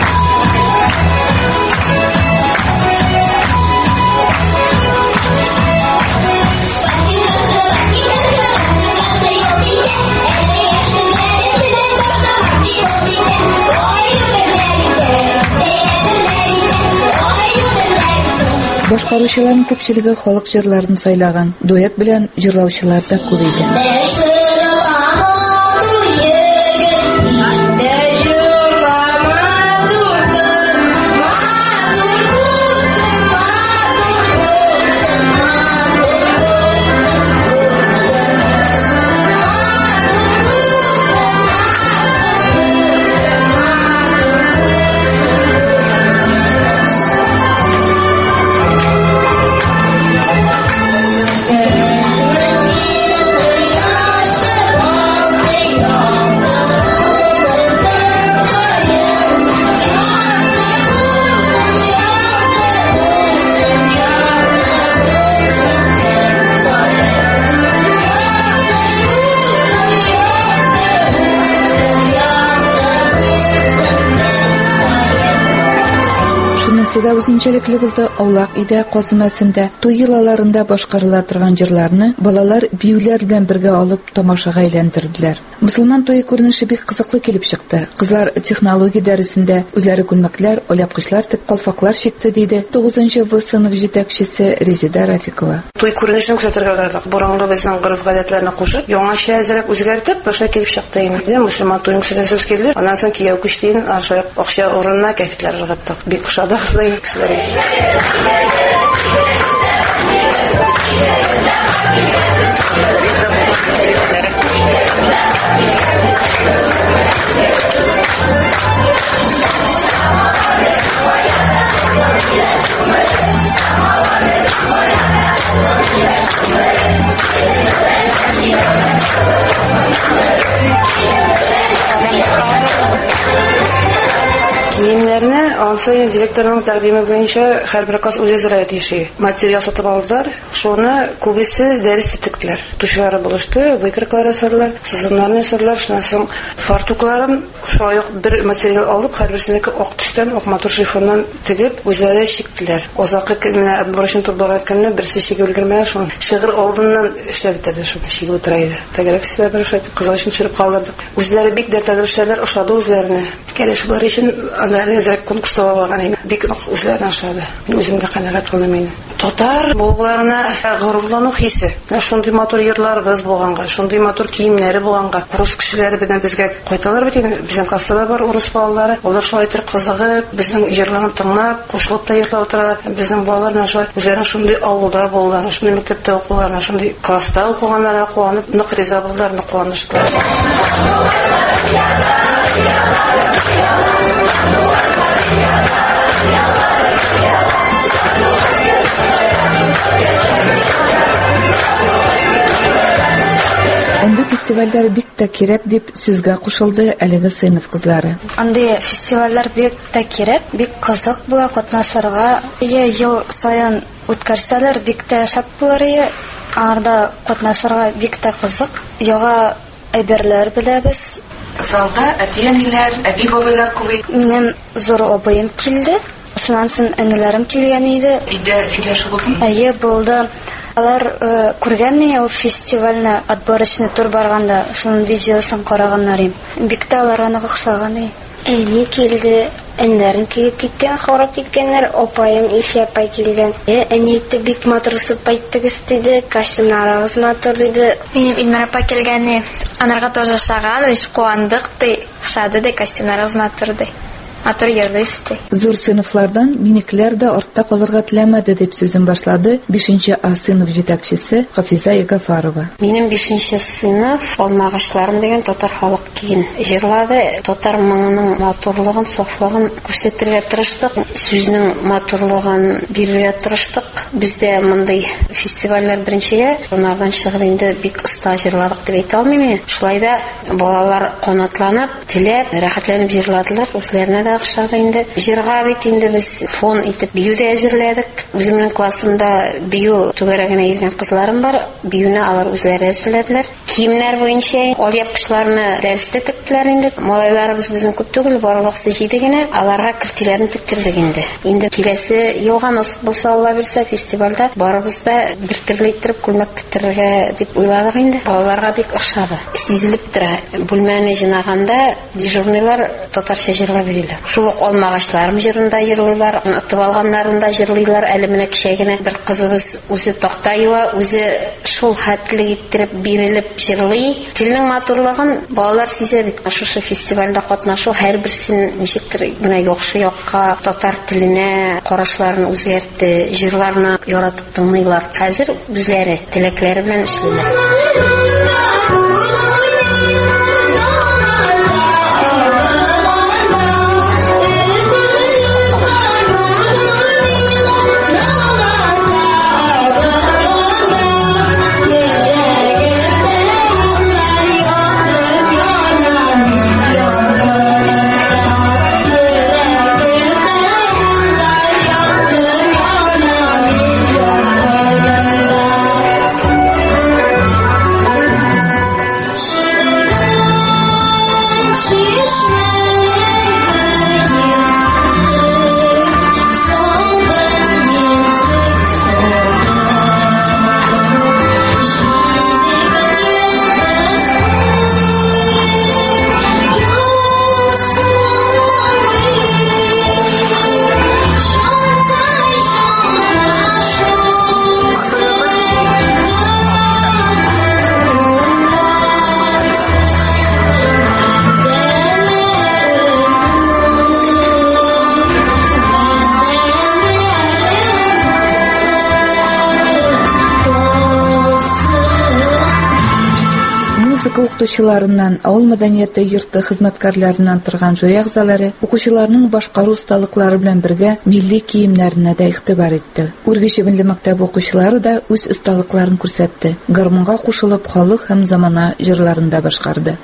Башкаручыларның күпчелеге халык җырларын сайлаган. Дуэт белән җырлаучылар да күп иде. Сида үзенчәлекле булды. Аулак иде Казымәсендә туй йолаларында башкарыла торган җырларны балалар биюләр белән бергә алып тамашага әйләндерделәр. Мөселман туй күренеше бик кызыклы килеп чыкты. Кызлар технология дәресендә үзләре күлмәкләр, алапкычлар тип калфаклар чикте диде 9нчы В сыйныф җитәкчесе Резида Рафикова. Туй күренешен күрсәтергә уйладык. Борынгы безнең гореф-гадәтләрне кушып, яңача әзрәк үзгәртеп, башка килеп чыкты инде. Мөселман туйын күрсәтәсез килде. Аннан соң кияү күчтин, аша акча урынына кәфитләр ыргыттык. Бик ошады. Киемнәрне ансай директорның тәкъдиме буенча һәрбер класс үзе зират иши. Материал сатып алдылар. Шуны күбесе дәрес итекләр. Тушылары булышты, выкрыклар ясадылар, сызымнарны ясадылар, шуннан соң фартукларын шаяк бер материал алып, һәрберсенеке ак төстән, ак матур шифоннан тегеп, үзләре чиктеләр. Азакы көнне бурышын турбаган көнне берсе чигеп өлгермәгән, шуны шигырь алдыннан эшләп бетерде, шуны чигеп утыра иде. Тәгәрәфсә бер шат кызгышын төшереп калдырдык. Үзләре бик дәртләнүчеләр ошады үзләренә. Кәлеш булар өчен анализлар конкурста булган бик үзләренә ошады. Үземгә канәгать булмыйм. Татар булуларына горурлану хисе. Шундый матур йортларыбыз булганга, шундый матур киемнәре булганга, рус кешеләре белән безгә кайталар бит. Безнең класста да бар урыс балалары. Алар шулай итеп кызыгып, безнең җырларны тыңлап, кушылып та йоклап утыралар. Безнең балаларны шулай үзләренә шундый авылда булалар, шундый мәктәптә укуларына, шундый класста укыганнарга куанып, нык риза булдылар, нык куаныштылар. Анда фестивальдер бик та кирәк дип сүзгә кушылды әлеге сыйныф кызлары. Андый фестивальләр бик та кирәк, бик кызык була катнашырга. Ел саен үткәрсәләр бик та шәп булыр. Арда катнашырга бик та кызык. Яга әйберләр беләбез. Залда әтиәниләр, әби-бабайлар күп. Минем зур абыем килде. Шуннан соң әниләрем килгән иде. Өйдә сөйләшү булдымы? Әйе, булды. Алар күргәнне ул фестивальне отборочный тур барганда, шуның видеосын караганнар идем. Бик та аларга охшаган. Әни килде, әннәрем килеп киткән, харап киткәннәр, апаем исәпай килгән. Әни бик матур итеп әйттегез диде, костюмнарыгыз матур диде. Минем Илмар апа килгәне, анарга тоже шаган, үз куандык ди, шады ди, костюмнарыгыз матур ди. Матур йөрдесте. Зур сыйныфлардан минекләр дә артта калырга теләмәде дип сүзен башлады 5нче А сыйныф җитәкчесе Хафиза Ягафарова. Минем 5нче сыйныф алмагачларым дигән татар халык киен җырлады. Татар моңының матурлыгын, сафлыгын күрсәтергә тырыштык. Сүзнең матурлыгын бирергә тырыштык. Бездә мондый фестивальләр беренчегә, онардан чыгып инде бик оста җырладык дип әйтә алмыйм. Шулай да балалар канатланып, теләп, рәхәтләнеп җырладылар. Үзләренә Акшада инде җырга бит инде без фон итеп бию дә әзерләдек. Безнең классымда бию түгәрәгенә йөргән кызларым бар. Биюне алар үзләре әзерләделәр. Киемнәр буенча алъяпкычларны дәрестә тектеләр инде. Малайларыбыз безнең күп түгел, барлык 7 генә. Аларга киртиләрне тектирдек инде. Инде киләсе елга насып булса, Алла бирсә, фестивальдә барыбыз да бер төрле итеп күлмәк тектирергә дип уйладык инде. Балаларга бик охшады. Сизелеп тора. Бүлмәне җинаганда дежурныйлар татарча җырлап бирәләр. Шул алмагачларым җырында җырлыйлар, атып алганнарында җырлыйлар. Әле менә кичәгенә бер кызыбыз үзе такта юа, үзе шул хәтлек иттереп бирелеп җырлый. Телнең матурлыгын балалар сизә бит. Шушы фестивальдә катнашу һәрберсен ничектер генә яхшы якка татар теленә карашларын үзгәртте, җырларны яратып тыңлыйлар. Хәзер үзләре теләкләре белән эшлиләр. Укытучыларыннан, авыл мәдәнияте йорты хезмәткәрләреннән торган жюри әгъзалары укучыларның башкару осталыклары белән бергә милли киемнәренә дә игътибар итте. Үргечебенле мәктәп укучылары да үз осталыкларын күрсәтте. Гармунга кушылып, халык һәм замана җырларын да башкарды.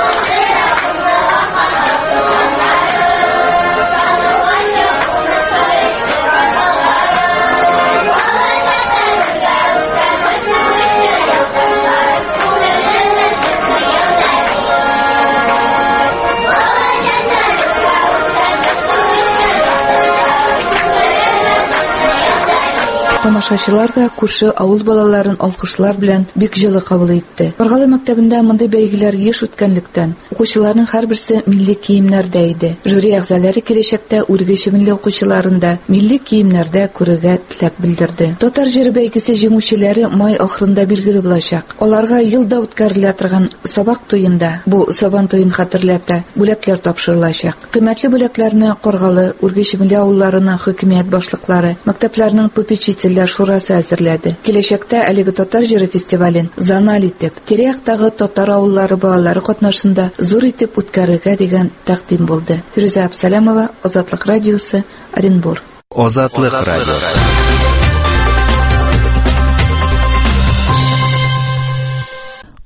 Тамашачылар да күрше авыл балаларын алкышлар белән бик җылы кабул итте. Баргалы мәктәбендә мондый бәйгеләр еш үткәнлектән, укучыларның һәрберсе милли киемнәрдә иде. Жюри әгъзалары киләчәктә үргечебенле укучыларында милли киемнәрдә күрергә теләк белдерде. Татар җыры бәйгесе җиңүчеләре май ахырында билгеле булачак. Аларга елда үткәрелә торган сабак туенда, бу сабан туен хәтерләтә, бүләкләр тапшырылачак. Кыйммәтле бүләкләрне Каргалы, үргечебенле авылларының хөкүмәт башлыклары, мәктәпләрнең попечитель шурасы әзерләде. Киләчәктә әлеге татар җыры фестивален занал итеп, тирә-яктагы татар авыллары балалары катнашында зур итеп үткәрергә дигән тәкъдим булды. Фирүзә Абсалямова, Азатлык радиосы, Оренбур. Азатлык радиосы.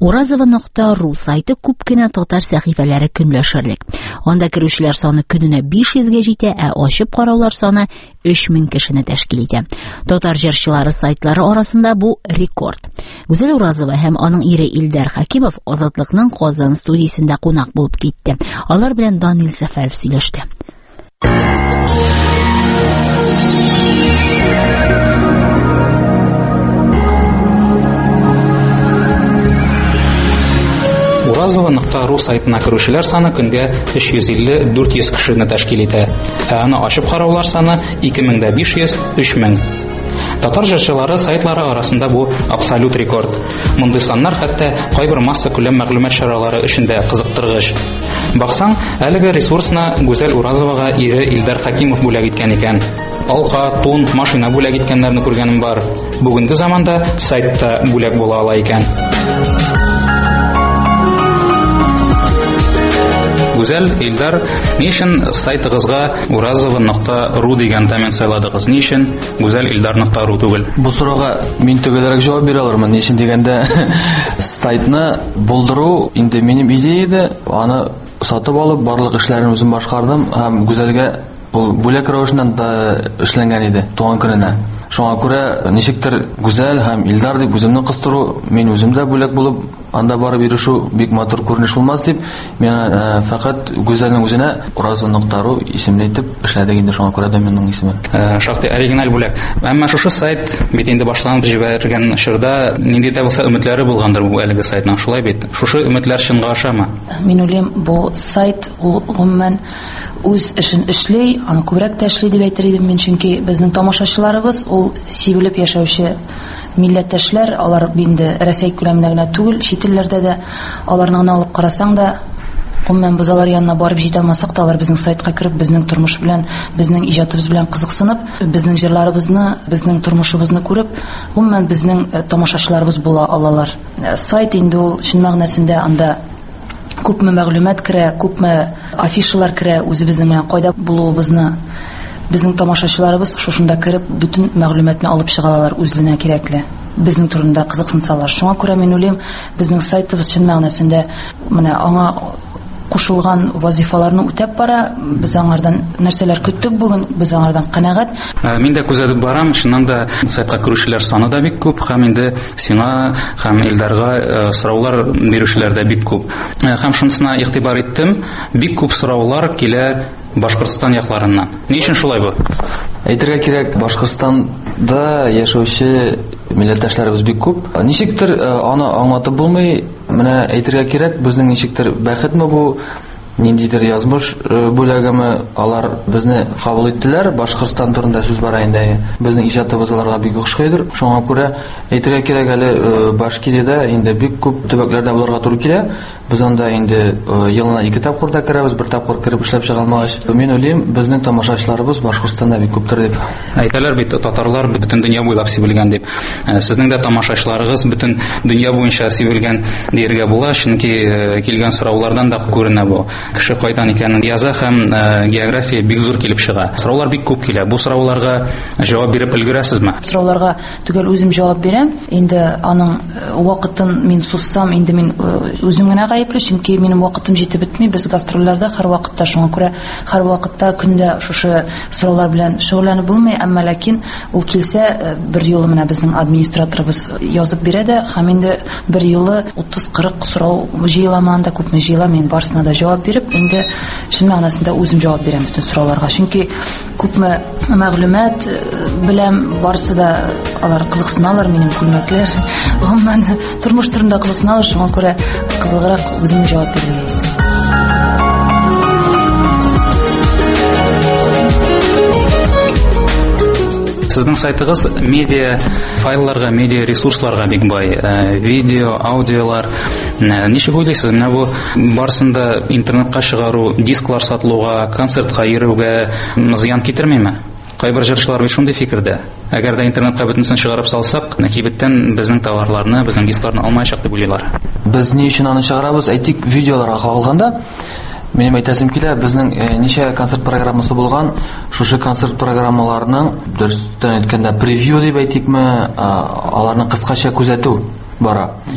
Urazova.ru сайты күп кенә татар сәхифәләре көнләшерлек. Анда керүчеләр саны көненә 500-гә җитә, ачып караулар саны 3000 кешене тәшкил итә. Татар җырчылары сайтлары арасында бу рекорд. Гүзәл Уразова һәм аның ире Илдар Хакимов Азатлыкның Казан студиясендә кунак булып китте. Алар белән Данил Сәфәров сөйләште. Уразова.ру сайтына керүчеләр саны көнгә 350-400 кешене тәшкил итә. Аны ачып караулар саны 2500-3000. Татар җырчылары сайтлары арасында бу абсолют рекорд. Мондый саннар хәтта кайбер масса күләм мәгълүмат чаралары өчендә кызыктыргыч. Баксаң, әлеге ресурсны Гүзәл Уразовага ире Илдар Хакимов бүләк иткән икән. Алка, тун, машина бүләк иткәннәрне күргәнем бар. Бүгенге заманда сайтта бүләк була ала икән. Гүзәл, Илдар, ни өчен сайтыгызга Уразова.ру дигән домен сайладыгыз? Ни өчен Гүзәл Илдар.ру түгел? Бу сорауга мин төгәлрәк җавап бирә алырмын. Ни өчен дигәндә, сайтны булдыру инде минем идея иде. Аны сатып алып, барлык эшләрне үзем башкардым һәм Гүзәлгә ул бүләк рәвешеннән да эшләнгән иде туган көненә. Шуңа күрә ничектер Гүзәл һәм Илдар дип үземне кыстыру, мин үзем дә бүләк булып анда барып ирешү бик матур күренеш булмас дип, мен фақат Гүзәлнең үзенә Уразова.ру исемле итеп эшләдек инде, шуңа күрә доменның исеме. Шактый оригиналь бүләк. Әмма шушы сайт бит инде башланып җибәргән чорда нинди дә булса өметләре булгандыр бу әлеге сайтның, шулай бит. Шушы өметләр чынга ашамы? Мин уйлыйм, бу сайт ул гомумән үз эшен эшли, аны күбрәк тә эшли дип әйтер идем мин, чөнки безнең тамашачыларыбыз ул сибелеп яшәүче милләттәшләр, алар инде Россия күләмендә генә түгел, чит илләрдә дә аларны алып карасаң да, гомумән без алар янына барып җитә алмасак та, алар безнең сайтка кереп, безнең тормыш белән, безнең иҗатыбыз белән кызыксынып, безнең җырларыбызны, безнең тормышыбызны күреп, гомумән безнең тамашачыларыбыз була алалар. Сайт инде ул чын мәгънәсендә анда күпме мәгълүмат керә, күпме афишалар керә, үзебезнең белән кайда булуыбызны безнең тамашачыларыбыз шушында кереп бүтән мәгълүматны алып чыгалар үзенә кирәкле. Безнең турында кызыксынсалар. Шуңа күрә мин уйлыйм, безнең сайтыбыз чын мәгънәсендә менә аңа кушылган вазифаларны үтәп бара. Без аңардан нәрсәләр көттек бүген, без аңардан канәгать. Мин дә күзәтеп барам, шуннан да сайтка керүчеләр саны да бик күп, һәм инде сиңа һәм Илдарга сораулар бирүчеләр дә бик күп. Һәм шунысына игътибар иттем, бик күп сораулар килә Башкортстан якларыннан. Ни өчен шулай бу? Әйтергә кирәк, Башкортстанда яшәүче милләттәшләребез бик күп. Ничектер аны аңлатып булмый, менә әйтергә кирәк, безнең ничектер бәхетме бу, ниндидер язмыш бүләгеме, алар безне кабул иттеләр. Башкортстан турында сүз бара инде. Безнең иҗатыбыз аларга бик охшыйдыр. Шуңа күрә әйтергә кирәк, әле Башкириядә инде бик күп төбәкләрдә булырга туры килә. Без анда инде елына 2 тапкыр да керәбез, 1 тапкыр кереп эшләп чыга алмагач. Мин уйлыйм, безнең тамашачыларыбыз Башкортстанда бик күптер дип. Әйтәләр бит, татарлар бөтен дөнья буйлап сибелгән дип. Сезнең дә тамашачыларыгыз бөтен дөнья буенча сибелгән дияргә була, чөнки килгән сораулардан да күренә бу. Кеше кайдан икәнен яза һәм география бик зур килеп чыга. Сораулар бик күп килә. Бу сорауларга җавап биреп өлгерәсезме? Сорауларга түгел үзем җавап бирәм. Инде аның вакытын мин суссам, инде мин үзем генә гаепле, чөнки минем вакытым җитеп бетми. Без гастрольләрдә һәр вакытта, шуңа күрә һәр вакытта көндә шушы сораулар белән шөгыльләнеп булмый, әмма ләкин ул килсә, бер юлы менә безнең администраторыбыз язып бирә дә, һәм инде бер юлы 30-40 сорау җыеламанда, күпме җыела, мин барысына да җавап биреп, инде шуның мәгънәсендә үзем җавап бирәм бүтән сорауларга. Чөнки күпме мәгълүмат белән барысы да алар кызыксыналар, минем күлмәкләр, гомумән тормыш турында кызыксыналар, шуңа күрә кызыграк үзем җавап бирәм. Сезнең сайтыгыз медиа файлларга, медиа ресурсларга бик бай. Видео, аудиолар. Ничек уйлыйсыз, менә бу барысында интернетка чыгару, дисклар сатылуга, концертка йөрүгә зыян китермиме? Кайбер җырчылар бит шундый фикердә. Әгәр дә интернетка бөтенсен чыгарып салсак, кибеттән безнең товарларны, безнең дискларны алмаячак дип уйлыйлар. Без ни өчен аны чыгарабыз? Әйтик, видеоларга кагылганда, минем әйтәсем килә, безнең ничә концерт программасы булган, шушы концерт программаларының дөрестән әйткәндә превью дип әйтикме, аларны кыскача күзәтү бара.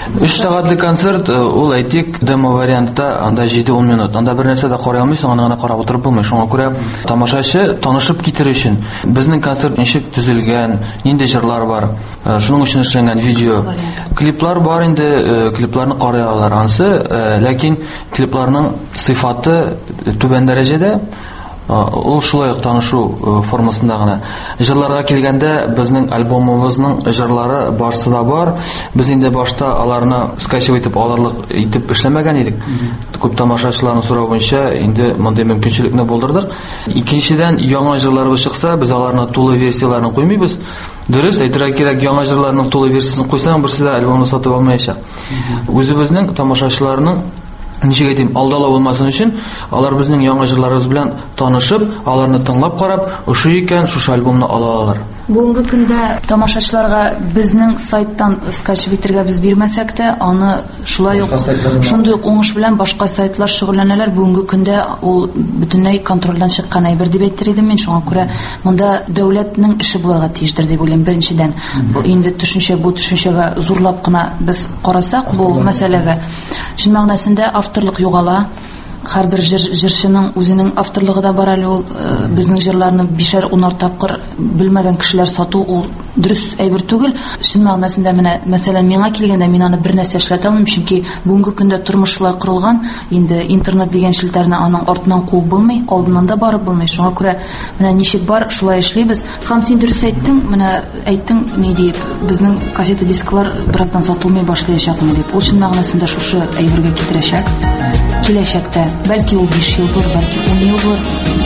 3 сәгатьлек концерт, ул әйтик, демо вариантта, анда 7-10 минут. Анда бер нәрсә дә карый алмыйсың, аны гына карап утырып булмый. Шуңа күрә тамашачы танышып китер өчен безнең концерт ничек төзелгән, нинди җырлар бар, шуның өчен эшләнгән видео. Клиплар бар инде, клипларны карый алалар ансы, ләкин клипларның сыйфаты түбән дәрәҗәдә. Ул шулай ук танышу формасында гына. Җырларга килгәндә безнең альбомыбызның җырлары барысы да бар. Без инде башта аларны скачивать итеп алырлык итеп эшләмәгән идек. Күп тамашачыларның сорау буенча инде мондый мөмкинчелекне булдырдык. Икенчедән, яңа җырларыбыз чыкса, без аларны тулы версияларын куймыйбыз. Дөрес, әйтергә кирәк, яңа җырларның тулы версиясын куйсаң, берсе дә альбомны сатып алмаячак. Үзебезнең тамашачыларның ничек әйтим, алдала булмасын өчен, алар безнең яңа җырларыбыз белән танышып, аларны тыңлап карап, ошо икән, шушы альбомны алалар. Бүгенге көндә тамашачыларга безнең сайттан скачивать итәргә без бирмәсәк тә, аны шулай ук шундый ук уңыш белән башка сайтлар шөгыльләнәләр. Бүгенге көндә ул бөтенләй контрольдән чыккан әйбер дип әйтер идем мин. Шуңа күрә монда дәүләтнең эше булырга тиештер дип уйлыйм. Беренчедән, бу инде бу төшенчәгә зурлап кына без карасак, бу мәсьәләгә чын мәгънәсендә авторлык югала. Һәрбер җырчының үзенең авторлыгы да бар әле, ул безнең җырларны 5-10 тапкыр белмәгән кешеләр сату, ул дөрес әйбер түгел. Шын мәгънәсендә менә мәсәлән миңа килгәндә мин аны бер нәрсә эшләтә алмыйм, чөнки бүгенге көндә тормыш шулай корылган, инде интернет дигән шелтәрне аның артыннан куып булмый, алдыннан да барып булмый. Шуңа күрә менә ничек бар, шулай эшлибез. Һәм син дөрес әйттең, менә әйттең, ни дип, безнең кассета дисклар бераздан сатылмый башлаячакмы дип. Ул шын мәгънәсендә шушы әйбергә китерәчәк. Киләчәктә, бәлки ул 5 ел булыр, бәлки 10 ел булыр.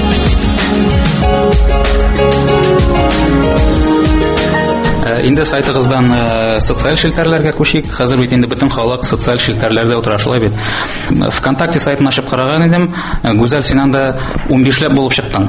Инде сайтыгыздан социаль шелтәрләргә күчик. Хәзер бит инде бөтен халык социаль шелтәрләрдә утырашылай бит. ВКонтакте сайтын ачып караган идем. Гүзәл, син анда 15ләп булып чыктың.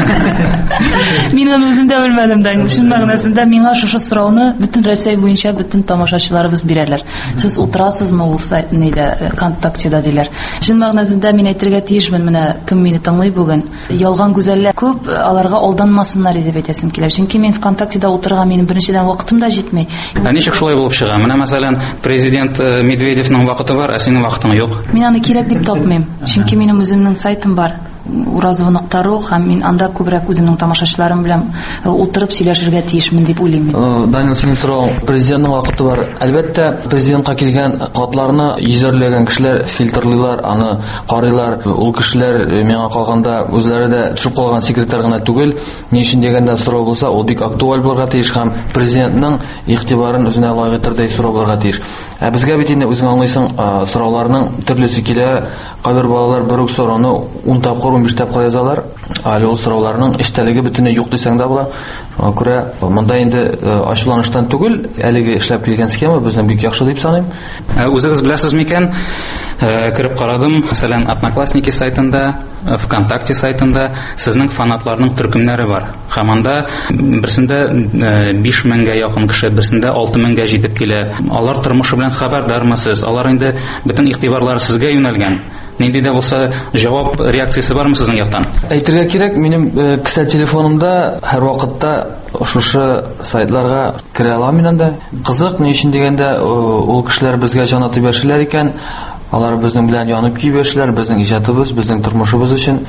Мин аны үзем дә белмәдем дә. Шун мәгънәсендә миңа шушы сорауны бөтен Россия буенча бөтен тамашачыларыбыз бирәләр. Сез утырасызмы ул сайт нидә ВКонтактеда диләр. Шун мәгънәсендә мин әйтергә тиешмен, менә кем мине тыңлый бүген. Ялган гүзәлләр күп, аларга алданмасыннар дип әйтәсем килә. Чөнки мин ВКонтактеда утырган, минем беренчедән вакытым да җитмәй. Ничек шулай булып чыга? Менә мәсәлән, президент Медведевның вакыты бар, ә синең вакытың юк. Мин аны кирәк дип тапмыйм. Чөнки минем үземнең сайтым бар. Уразова.ру, һәм мин анда күбрәк үземнең тамашачыларым белән утырып сөйләшергә тиешмен дип уйлыйм. Данил, синең сорау, президентның вакыты бар. Әлбәттә, президентка килгән хатларны йөзәрләгән кешеләр фильтрлыйлар, аны карыйлар. Ул кешеләр миңа калганда үзләре дә төшеп калган секретарь гына түгел. Ни өчен дигәндә сорау булса, ул бик актуаль булырга тиеш һәм президентның игътибарын үзенә лаек итәрдәй сорау булырга тиеш. Ә безгә бит инде үзең аңлыйсың, сорауларның төрлесе килә. Кайбер балалар бер үк сорауны 10 тапкыр 15 тапкыр язалар. Әле ул сорауларның эчтәлеге бөтенләй юк дисәң дә була. Шуңа күрә монда инде ачуланыштан түгел, әлеге эшләп килгән схема безнең бик яхшы дип саныйм. Үзегез беләсез микән? Кирип карадым, мәсәлән, Одноклассники сайтында, ВКонтакте сайтында сезнең фанатларның төркемнәре бар. Һәм анда берсендә 5000-гә якын кеше, берсендә 6000-гә җитеп килә. Алар тормышы белән хәбәрдармысыз? Алар инде бөтен игътибарлары сезгә юнәлгән. Нинди дә булса җавап реакциясе бармы сезнең яктан? Әйтергә кирәк, минем кесә телефонымда һәр вакытта шушы сайтларга керә алам мин анда. Кызык, ни өчен дигәндә, ул кешеләр безгә җан атып яшиләр икән. Алар безнең белән янып киеп яшиләр, безнең иҗатыбыз, безнең тормышыбыз өчен.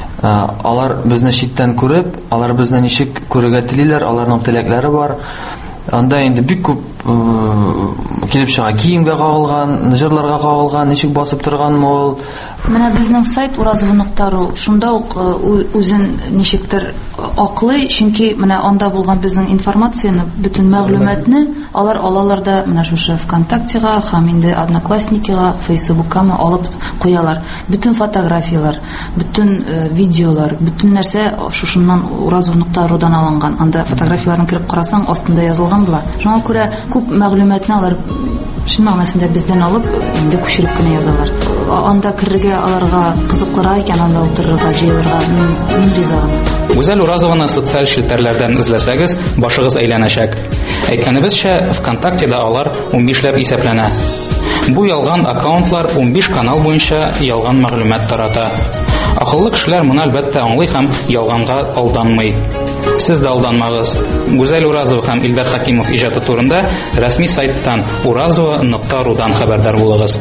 Алар безне читтән күреп, алар безне ничек күрергә телиләр, аларның теләкләре бар. Анда инде бик күп килеп чыга, киемгә кагылган, җырларга кагылган, ничек басып торганмы ул. Менә безнең сайт Уразова.ру шунда ук үзен ничектер аклый, чөнки менә анда булган безнең информацияны, бөтен мәгълүматны алар алалар да менә шушы ВКонтактега, һәм инде Одноклассникига, Фейсбукка алып куялар. Бөтен фотографиялар, бөтен видеолар, бөтен нәрсә шушыннан Уразова.рудан алынган. Анда фотографияларын кирип карасаң, астында язылган була. Шуңа күрә күп мәгълүматны алар шун мәгънәсендә бездән алып, инде күчереп кенә язалар. Анда кирергә аларга кызыклыра икән, анда утырырга, җыелырга мин ризамын. Гүзәл Уразованы социаль шелтәрләрдән эзләсәгез, башыгыз әйләнәчәк. Әйткәнебезчә, ВКонтактеда алар 15ләп исәпләнә. Бу ялган аккаунтлар 15 канал буенча ялган мәгълүмат тарата. Акыллы кешеләр моны әлбәттә аңлый һәм ялганга алданмый. сез дә алданмагыз. Гүзәл Уразова һәм Илдар Хакимов иҗаты турында рәсми сайттан urazova.ru-дан хәбәрдар булыгыз.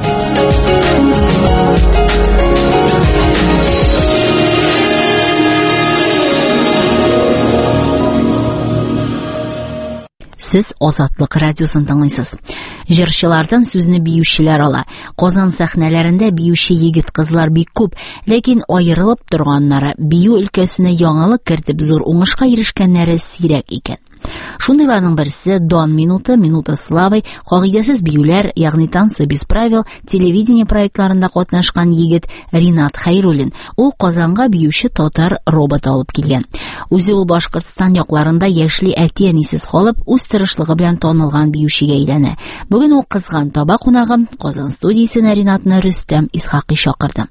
Сез Азатлык радиосын тыңлыйсыз. Җырчылардан сүзне биючеләр ала. Казан сәхнәләрендә биюче егет-кызлар бик күп, ләкин аерылып торганнары, бию өлкәсенә яңалык кертеп зур уңышка ирешкәннәре сирәк икән. Шундыйларның берсе Дан минуты, минута славы, кагыйдәсез биюләр, ягъни танцы без правил, телевидение проектларында катнашкан егет Ринат Хайруллин. Ул Казанга биюче татар робот алып килгән. Үзе ул Башкортстан якларында яшьли әти-әнисез калып, үз тырышлыгы белән танылган биючегә әйләнә. Бүген ул кызган таба кунагы Казан студиясенә Ринатны Рөстәм Исхакый чакырды.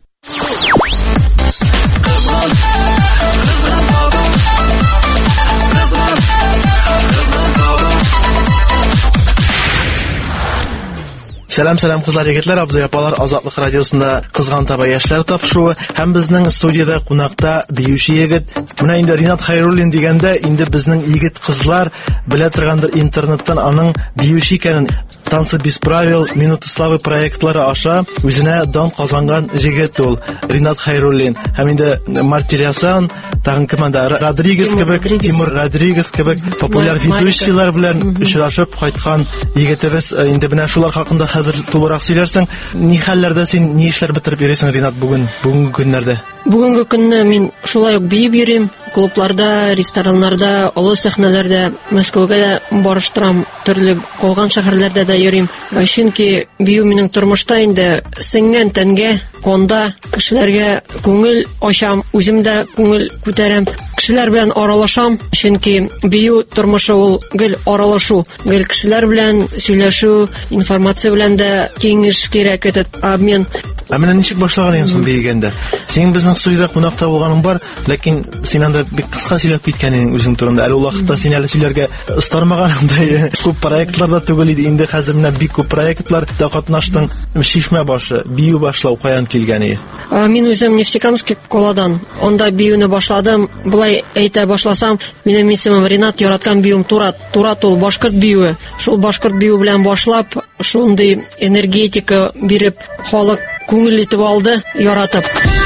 Сәлам кызлар, егетләр, абзый апалар, Азатлык радиосында кызган таба яшьләр тапшыруы һәм безнең студияда кунакта биюче егет. Менә инде Ринат Хайруллин дигәндә, инде безнең егет-кызлар белә торгандыр интернеттан аның биюче икәнен. Танцы без правил, минута славы проектлары аша үзенә дан казанган җегет ул Ринат Хайруллин. Һәм инде Мартирясан, тагын команда Родригес кебек, Тимур Родригес кебек популяр ведущийлар белән очрашып кайткан егетебез. Инде менә шулар хакында хәзер тулырак сөйләрсең. Ни хәлләрдә син, ни эшләр бетереп йөрисең, Ринат, бүгенге көннәрдә? Бүгенге көнне мин шулай ук биеп йөрим, клубларда, рестораннарда, олы сәхнәләрдә, Мәскәүгә дә барыштырам, төрле калган шәһәрләрдә дә йөрим. Чөнки бию минем тормышта инде сеңгән тәнгә, конда, кешеләргә күңел ачам, үзем дә күңел күтәрәм, кешеләр белән аралашам. Чөнки бию тормышы ул гел аралашу, гел кешеләр белән сөйләшү, информация белән дә киңеш кирәк итеп, обмен. Менә ничек башлаган идең биегәндә? Син безнең студияда кунакта булганың бар, ләкин син анда бик кыска сөйләп киткәнең үзең турында. Әле ул вакытта син әле сөйләргә ыстармагандай күп проектларда түгел иде. Инде хәзер менә бик күп проектлар да катнаштың. Шишмә башы, бию башлау каян килгән иде? Мин үзем Нефтекамский коладан. Онда биюне башладым. Булай әйтә башласам, минем исемем Ринат, яраткан биюм Турат. Турат ул башкорт биюе. Шул башкорт бию белән башлап, шундый энергетика биреп, халык күңел итеп алды, яратып.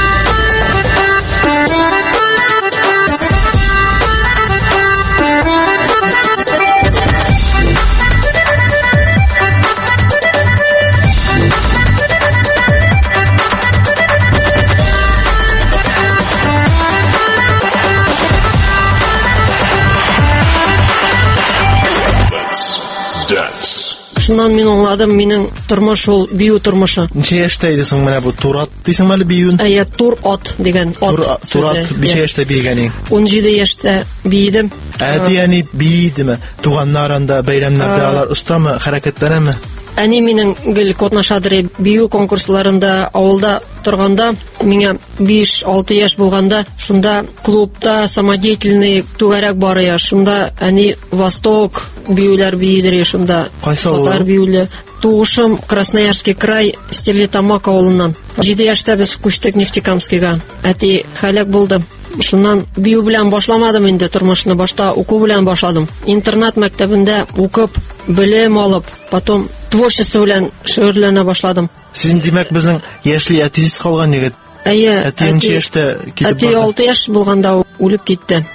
Шуннан мин аңладым, минем тормыш ул бию тормышы. Ничә яшьтә идең менә бу Турат дисең әле биюн? Турат дигән ат. Турат ничә яшьтә биегән? 17 яшьтә биедем. Әти-әни биедеме? Туганнар анда бәйрәмнәрдә алар устамы, хәрәкәтләнәме? Әни минем гел катнашадыр бию конкурсларында, авылда торганда, миңа 5-6 яшь булганда, шунда клубта самодеятельный түгәрәк барыя, шунда әни Восток биюләр биедер, шунда татар биюле. Туышым Красноярский край, Стерлитамак авылыннан. 7 яшьтә без күчтек Нефтекамскийга. Әти хәлак булды. Шуннан бию белән башламадым инде тормышны, башта уку белән башладым. Интернат мәктәбендә укып, белем алып, потом творчество белән шөгыльләнә башладым. Син димәк безнең яшьли әтисез калган егет. Әти ничә яшьтә китеп барды? Әти 6 яшь булганда үлеп китте.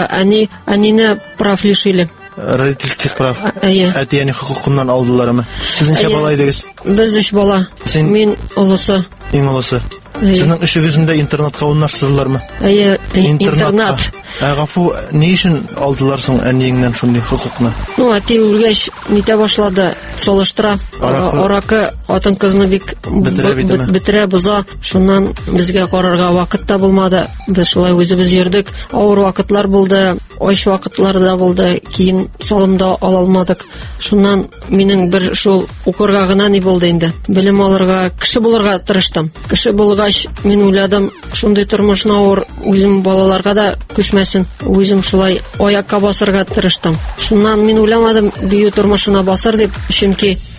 Әнине прав лишили. Родительских прав. Әти хокукыннан алдылармы? Сез ничә бала идегез? Без 3 бала. Мин олысы. Иң олысы. Сезнең эшегездә интернетка урнаштырдылармы? Интернат. Гафу, ни өчен алдылар соң әниеңнән шундый хокукны? Әти үлгәч, нитә башлады, солыштыра. Аракы атын-кызны бик бетерә, боза. Шуннан безгә карарга вакыт та булмады. Без шулай үзебез йөрдек. Авыр вакытлар булды, аш вакытлар да булды. Кием салымда ала алмадык. Шуннан минем бер шул укырга гына ни булды инде. Белем алырга, кеше булырга тырыштым. Кеше булгач, мин уйладым, шундый тормышны авыр үзем балаларга да күчмәсен. Үзем шулай аякка басырга тырыштым. Шуннан мин уйламадым бию тормышына басыр дип, чөнки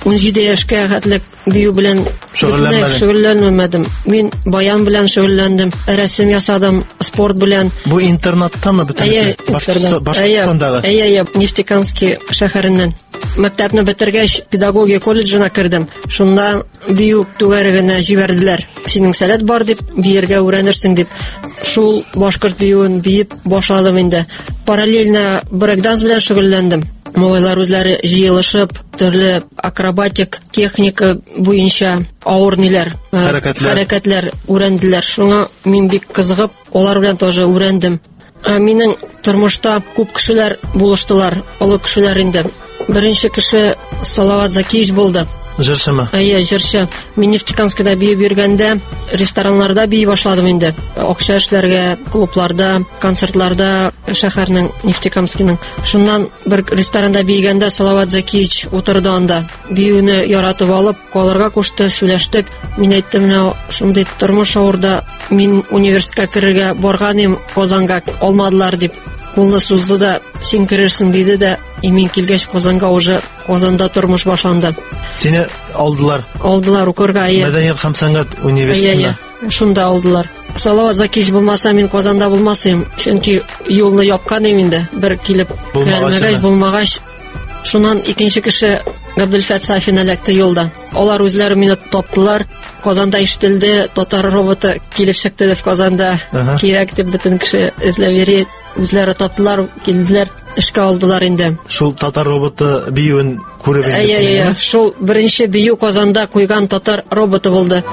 17 яшькә хәтлек бию белән шөгыльләнмәдем. Мин баян белән шөгыльләндем, рәсем ясадым, спорт белән. Бу интернаттамы бөтенесе? Башкортстандагы? Нефтекамский шәһәреннән. Мәктәпне бетергәч, педагогия колледжына кердем. Шунда бию түгәрәгенә җибәрделәр. Синең сәләт бар дип, биергә өйрәнерсең дип. Шул башкорт биюен биеп башладым инде. Параллельно брейк-данс белән шөгыльләндем. Малайлар үзләре җыелышып, төрле акробатик техника буенча авыр хәрәкәтләр өйрәнделәр. Шуңа мин бик кызыгып, алар белән тоже өйрәндем. Минең тормышта күп кешеләр булыштылар, олы кешеләр инде. Беренче кеше Салават Закиевич булды. Җырчымы? Җырчы. Мин Нефтекамскида бию биргәндә, рестораннарда бию башладым инде. Акча эшләргә, клубларда, концертларда, шәһәрнең Нефтекамскиның. Шуннан бер ресторанда биегәндә Салават Закиевич утырды анда. Биюне яратып алып, калырга кушты, сөйләштек. Мин әйттем, менә шундый тормыш авырда, мин университетка керергә барганым, Казанга алмадылар дип. Кулны сузды да, син керерсең диде дә, мин килгәч Казанга уже Казанда тормыш башланды. Сине алдылар укырга. Мәдәният һәм сәнгать университетына. Шунда алдылар. Салават Закиевич булмаса, мин Казанда булмасым, чөнки юлны япкан инде. Бер килеп булмагач. Шуннан икенче кеше Габделфәт Сафин эләкте юлда. Алар үзләре мине таптылар. Казанда ишетелде, татар роботы килеп чыкты дип Казанда. Кирәк дип бөтен кеше эзләп йөри. Үзләре таптылар, килделәр, эшкә алдылар инде. Шул татар роботы биюен күреп инде. Шул беренче бию Казанда куйган татар роботы булды.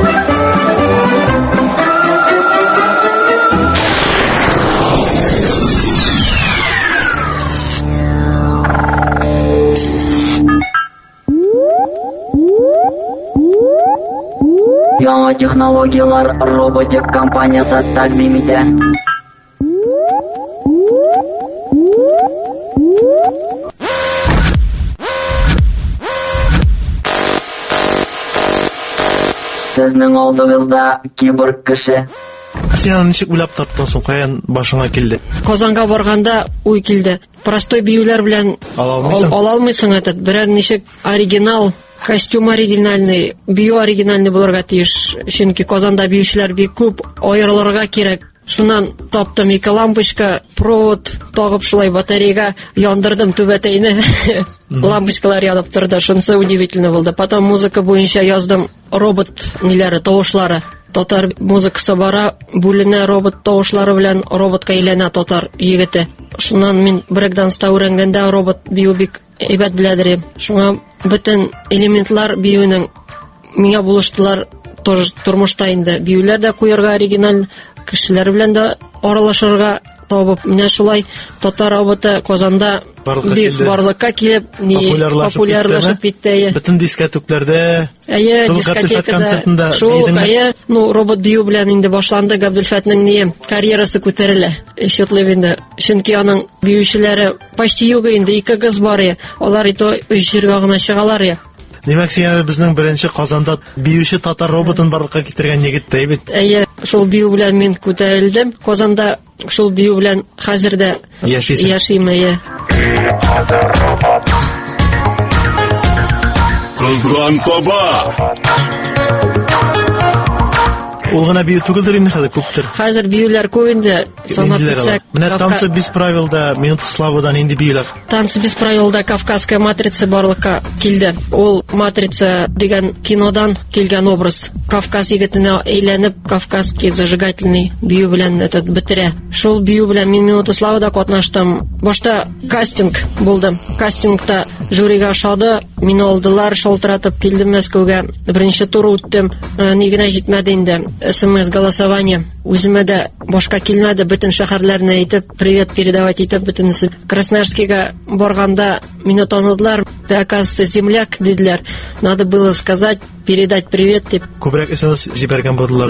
Яңа технологиялар роботик компаниясе тәкъдим итә. Сезнең алдыгызда киборг кеше. Син аны ничек уйлап таптың соң, каян башыңа килде? Казанга барганда уй килде. Простой биюләр белән ала алмыйсың этот, берәр ничек оригинал костюм оригинальный, бию оригинальный булырга тиеш. Чөнки Казанда биючеләр бик күп, аерылырга кирәк. Шуннан таптым 2 лампочка, провод тагып шулай батареяга яндырдым түбәтәйне. Лампочкалар янып торды, шунысы удивительно булды. Потом музыка буенча яздым робот тавышлары. Татар музыкасы бара, бүленә робот тавышлары белән роботка әйләнә татар егете. Шуннан мин брейк-данста өйрәнгәндә робот бию бик әйбәт беләдер. Шуңа бөтен элементлар биюнең миңа булыштылар тоже тормышта инде. Биюләр дә куярга оригиналь, кешеләр белән дә аралашырга табып, менә шулай татар роботы Казанда барлыкка килеп, популярлашып китте. Бөтен дискотекләрдә, дискотекада, робот бию белән инде башланды. Габделфәтнең карьерасы күтәрелә. Шутлы инде. Чөнки аның биючеләре почти юк инде, 2 кыз бар. Алар җиргә гына чыгалар. Димәк, син безнең беренче Казанда биюче татар роботын барлыкка китергән егет бит. Шул бию белән мин күтәрелдем. Казанда шул бию белән хәзер дә яшим. Кызган таба. Ул гына бию түгелдер инде, хәзер күптер. Хәзер биюләр күп инде. Менә танцы без правилда, минута славыдан инде биюләр. Танцы без правилда Кавказская матрица барлыкка килде. Ул матрица дигән кинодан килгән образ. Кавказ егетенә әйләнеп, Кавказский зажигательный бию белән бетерә. Шул бию белән мин минута славыда катнаштым. Башта кастинг булды. Кастингта жюрига ашады, мине алдылар, шалтыратып килдем Мәскәүгә. Беренче тур үттем, ни генә җитмәде инде. СМС голосование. Үземә дә башка килмәде, бөтен шәһәрләрне әйтеп, привет передавать итеп бөтенесе. Красноярскига барганда мине таныдылар. Ты, оказывается, земляк диделәр. Надо было сказать, передать привет дип. Күбрәк СМС җибәргән булдылар.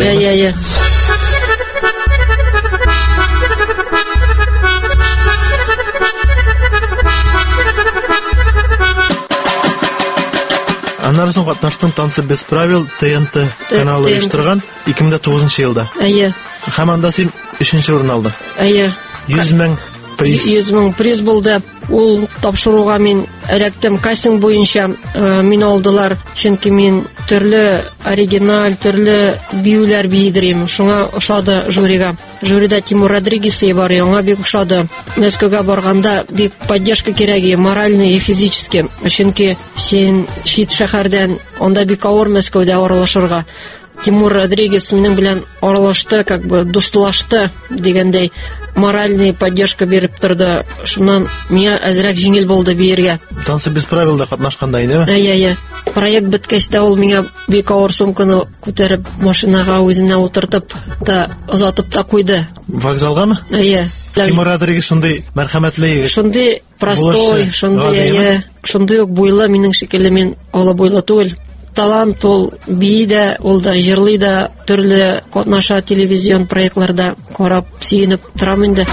Аннан соң катнаштым танцы без правил ТНТ каналы оештырган 2009 елда. Һәм анда син 3нче урын алдың. 100 мең 100 мең приз булды. Ул тапшыруга мин эләктем кастинг буенча. Мин алдылар, чөнки мин төрле оригинал, төрле биюләр биедерим. Шуңа ошады жюрига. Жюрида Тимур Родригес бар, аңа бик ошады. Мәскәүгә барганда бик поддержка кирәк, моральный и физически. Чөнки син чит шәһәрдән, анда бик авыр Мәскәүдә аралашырга. Тимур Родригес минем белән аралашты, как бы дустылашты дигәндәй, моральный поддержка биреп торды. Шуннан миңа әзрәк җиңел булды биергә. Танцы без правилда катнашкандай, диме? Әйе. Проект беткәч тә ул миңа бик авыр сумканы күтәреп машинага үзенә утыртып та озатып та куйды. Вокзалгамы? Әйе. Тимур Родригес шундый мәрхәмәтле. Шундый простой, шундый, шундый ук буйлы, минем шикелле, мин ала буйлы түгел. Талант ул бии дә, ул да җырлый да, төрле катнаша телевизион проектларда карап, сөенеп торам инде.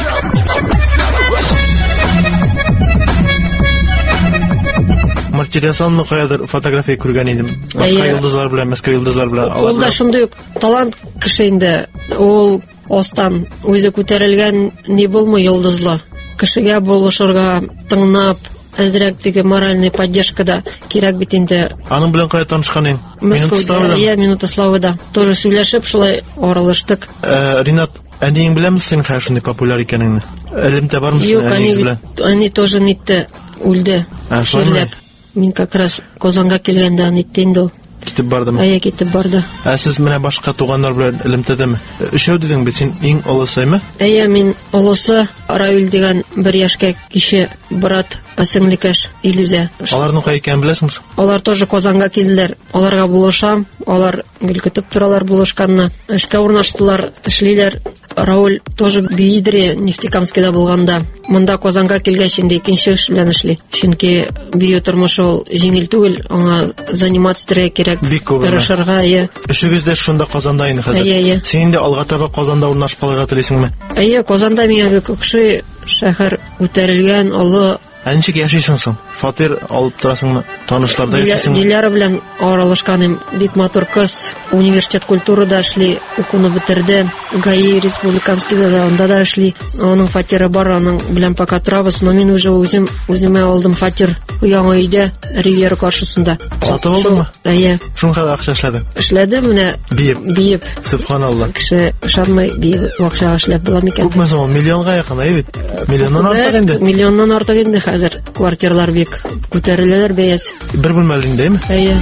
Материалны каядыр фотография күргән идем. Башка йолдызлар белән, Мәскәү йолдызлар белән. Ул да шундый ук талант кеше инде. Ул остан үзе күтәрелгән ни булмый йолдызлы. Кешегә булышырга, тыңнап, әзрәк теге моральный поддержка да кирәк бит инде. Аның белән кая танышкан идең? Мәскәүдә, Минута славыда. Тоже сөйләшеп, шулай аралаштык. Ринат, әниең беләме син хәзер шундый популяр икәнеңне? Элемтә бармы син әниең белән? Они тоже нитте, үлде. Ширләп. Мин как раз Казанга килгәндә нитте инде ул. Китеп бардымы? Әйе, китеп барды. Сез менә башка туганнар белән элемтәдәме? Өчәү дидең бит, син иң олысымы? Әйе, мин олысы Равил дигән бер яшькә кеше брат Асенликаш Илюзя. Аларның кая икәнен беләсеңме? Алар тоже Казанга килделәр. Аларга булышам, алар гел көтеп торалар булышканны. Эшкә урнаштылар, эшлиләр. Рауль тоже биидре Нефтекамскида булганда. Монда Казанга килгәч инде икенче эш белән эшли. Чөнки бию тормышы ул җиңел түгел, аңа заниматься кирәк, тырышырга. Эшегез дә шунда Казанда инде хәзер. Син инде алга таба Казанда урнашып калырга телисеңме? Әйе, Казанда миңа бик кеше шәһәр күтәрелгән, олы. Ничек яшисең соң? Фатир алып торасыңмы? Танышларда яшисеңме? Диләр белән аралашканым, бик матур кыз. Университет культурада эшли, укуны бетерде. ГАИ республиканскийда да, анда да эшли. Аның фатиры бар, аның белән пока торабыз, но мин уже үземә алдым фатир яңа өйдә, Ривьера каршысында. Сатып алдыңмы? Әйе. Шунга акча эшләдең? Эшләдем менә. Биеп. Субханалла. Кеше ышанмый биеп акча эшләп була микән? Күпме соң? Миллионга якын, бит. Миллионнан артык инде. Миллионнан артык инде хәзер. Квартиралар бик күтәреләләр бәясе. Бер бүлмәле индеме? Әйе.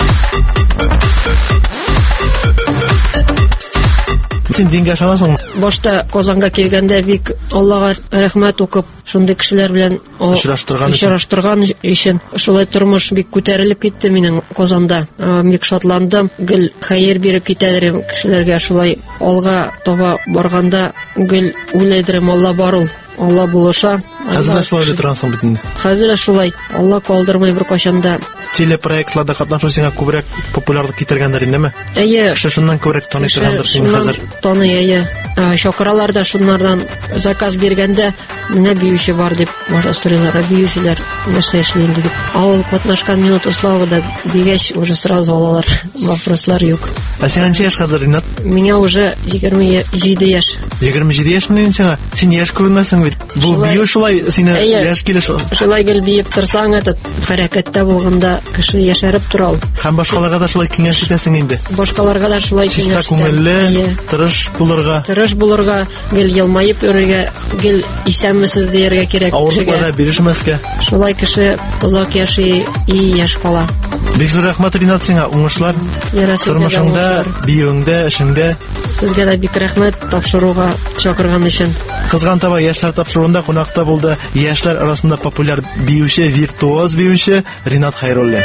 Син дингә ышанасыңмы? Башта Казанга килгәндә бик Аллага рәхмәт укып, шундый кешеләр белән очраштырган өчен шулай тормыш бик күтәрелеп китте минем Казанда. Бик шатландым. Гел хәер биреп китәләр кешеләргә, шулай алга таба барганда гел уйлыйдырым, Алла бар ул. Алла булыша. Хәзер шулай торасың бит инде. Хәзер шулай. Алла калдырмый бер кашанда. Телепроектларда катнашу сиңа күбрәк популярлык китергәндер инде. Әйе. Шуннан күбрәк таный торгандыр син хәзер. Таный, әйе. Чакыралар да шуннардан заказ биргәндә, менә биюче бар дип, башка сорыйлар, биючеләр нәрсә эшли инде дип. Авыл катнашкан Минута славыда дигәч, уже сразу алалар. Вопрослар юк. Син ничә яшь хәзер, Ринат? Миңа уже 27 яшь. 27 яшьме сиңа? Син яшь күренәсең бит. Бу бию шулай сине яшь килеш. Шулай гел биеп торсаң, этот хәрәкәттә булганда кеше яшәреп тора ул. Һәм башкаларга да шулай киңәш итәсең инде. Башкаларга да шулай киңәш. Чиста күңелле, тырыш булырга. Тырыш булырга, гел елмаеп йөрергә, гел исәнмесез дияргә кирәк кешегә. Авырга бирешмәскә. Шулай кеше озак яши и яшь кала. Бик зур рәхмәт, Ринат, сиңа. Уңышлар. Тормышыңда, биюеңдә, эшеңдә. Сезгә дә бик рәхмәт тапшыруга чакырган өчен. Кызган таба яшьләр тапшыруында кунакта булды яшьләр арасында популяр биюче, виртуоз биюче Ринат Хайруллин.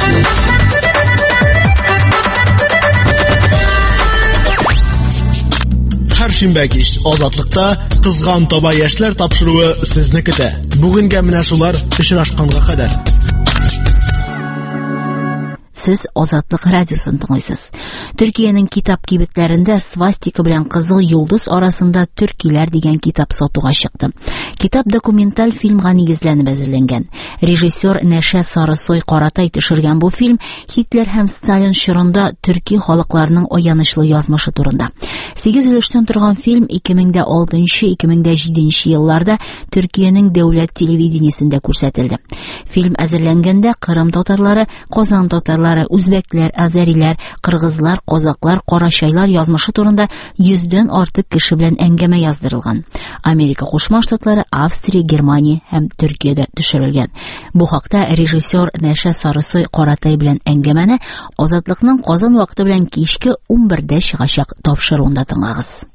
Һәр шимбә кич Азатлыкта кызган таба яшьләр тапшыруы сезне көтә. Бүгенгә менә шулар очрашканга кадәр. Сез Азатлык радиосын тыңлыйсыз. Төркиянең китап кибетләрендә свастика белән кызыл йолдыз арасында төркиләр дигән китап сатуга чыкты. Китап документаль фильмга нигезләнеп әзерләнгән. Режиссер Нәшә Сарысой Каратай төшергән бу фильм Гитлер һәм Сталин чорында төрки халыкларының аянычлы язмышы турында. 8 өлештән торган фильм 2006-2007 елларда Төркиянең дәүләт телевидениесендә күрсәтелде. Фильм әзерләнгәндә Кырым татарлары, Казан татарлары, үзбәкләр, азәриләр, кыргызлар, казаклар, карачайлар язмышы турында 100дән артык кеше белән әңгәмә яздырылган. Америка Кушма Штатлары, Австрия, Германия һәм Төркиядә төшерелгән. Бу хакта режиссер Нәшә Сарысой Каратай белән әңгәмәне Азатлыкның Казан вакыты белән кичке 11дә чыгачак тапшыруында тыңлагыз.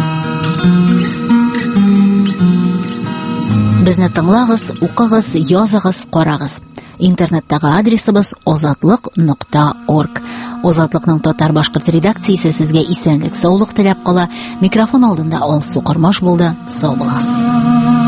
Безне тыңлагыз, укыгыз, языгыз, карагыз. Интернеттагы адресыбыз azatlык.org. Азатлыкның татар-башкорт редакциясе сезгә исәнлек, саулык теләп кала. Микрофон алдында Алсу Кормаш булды. Сау булыгыз.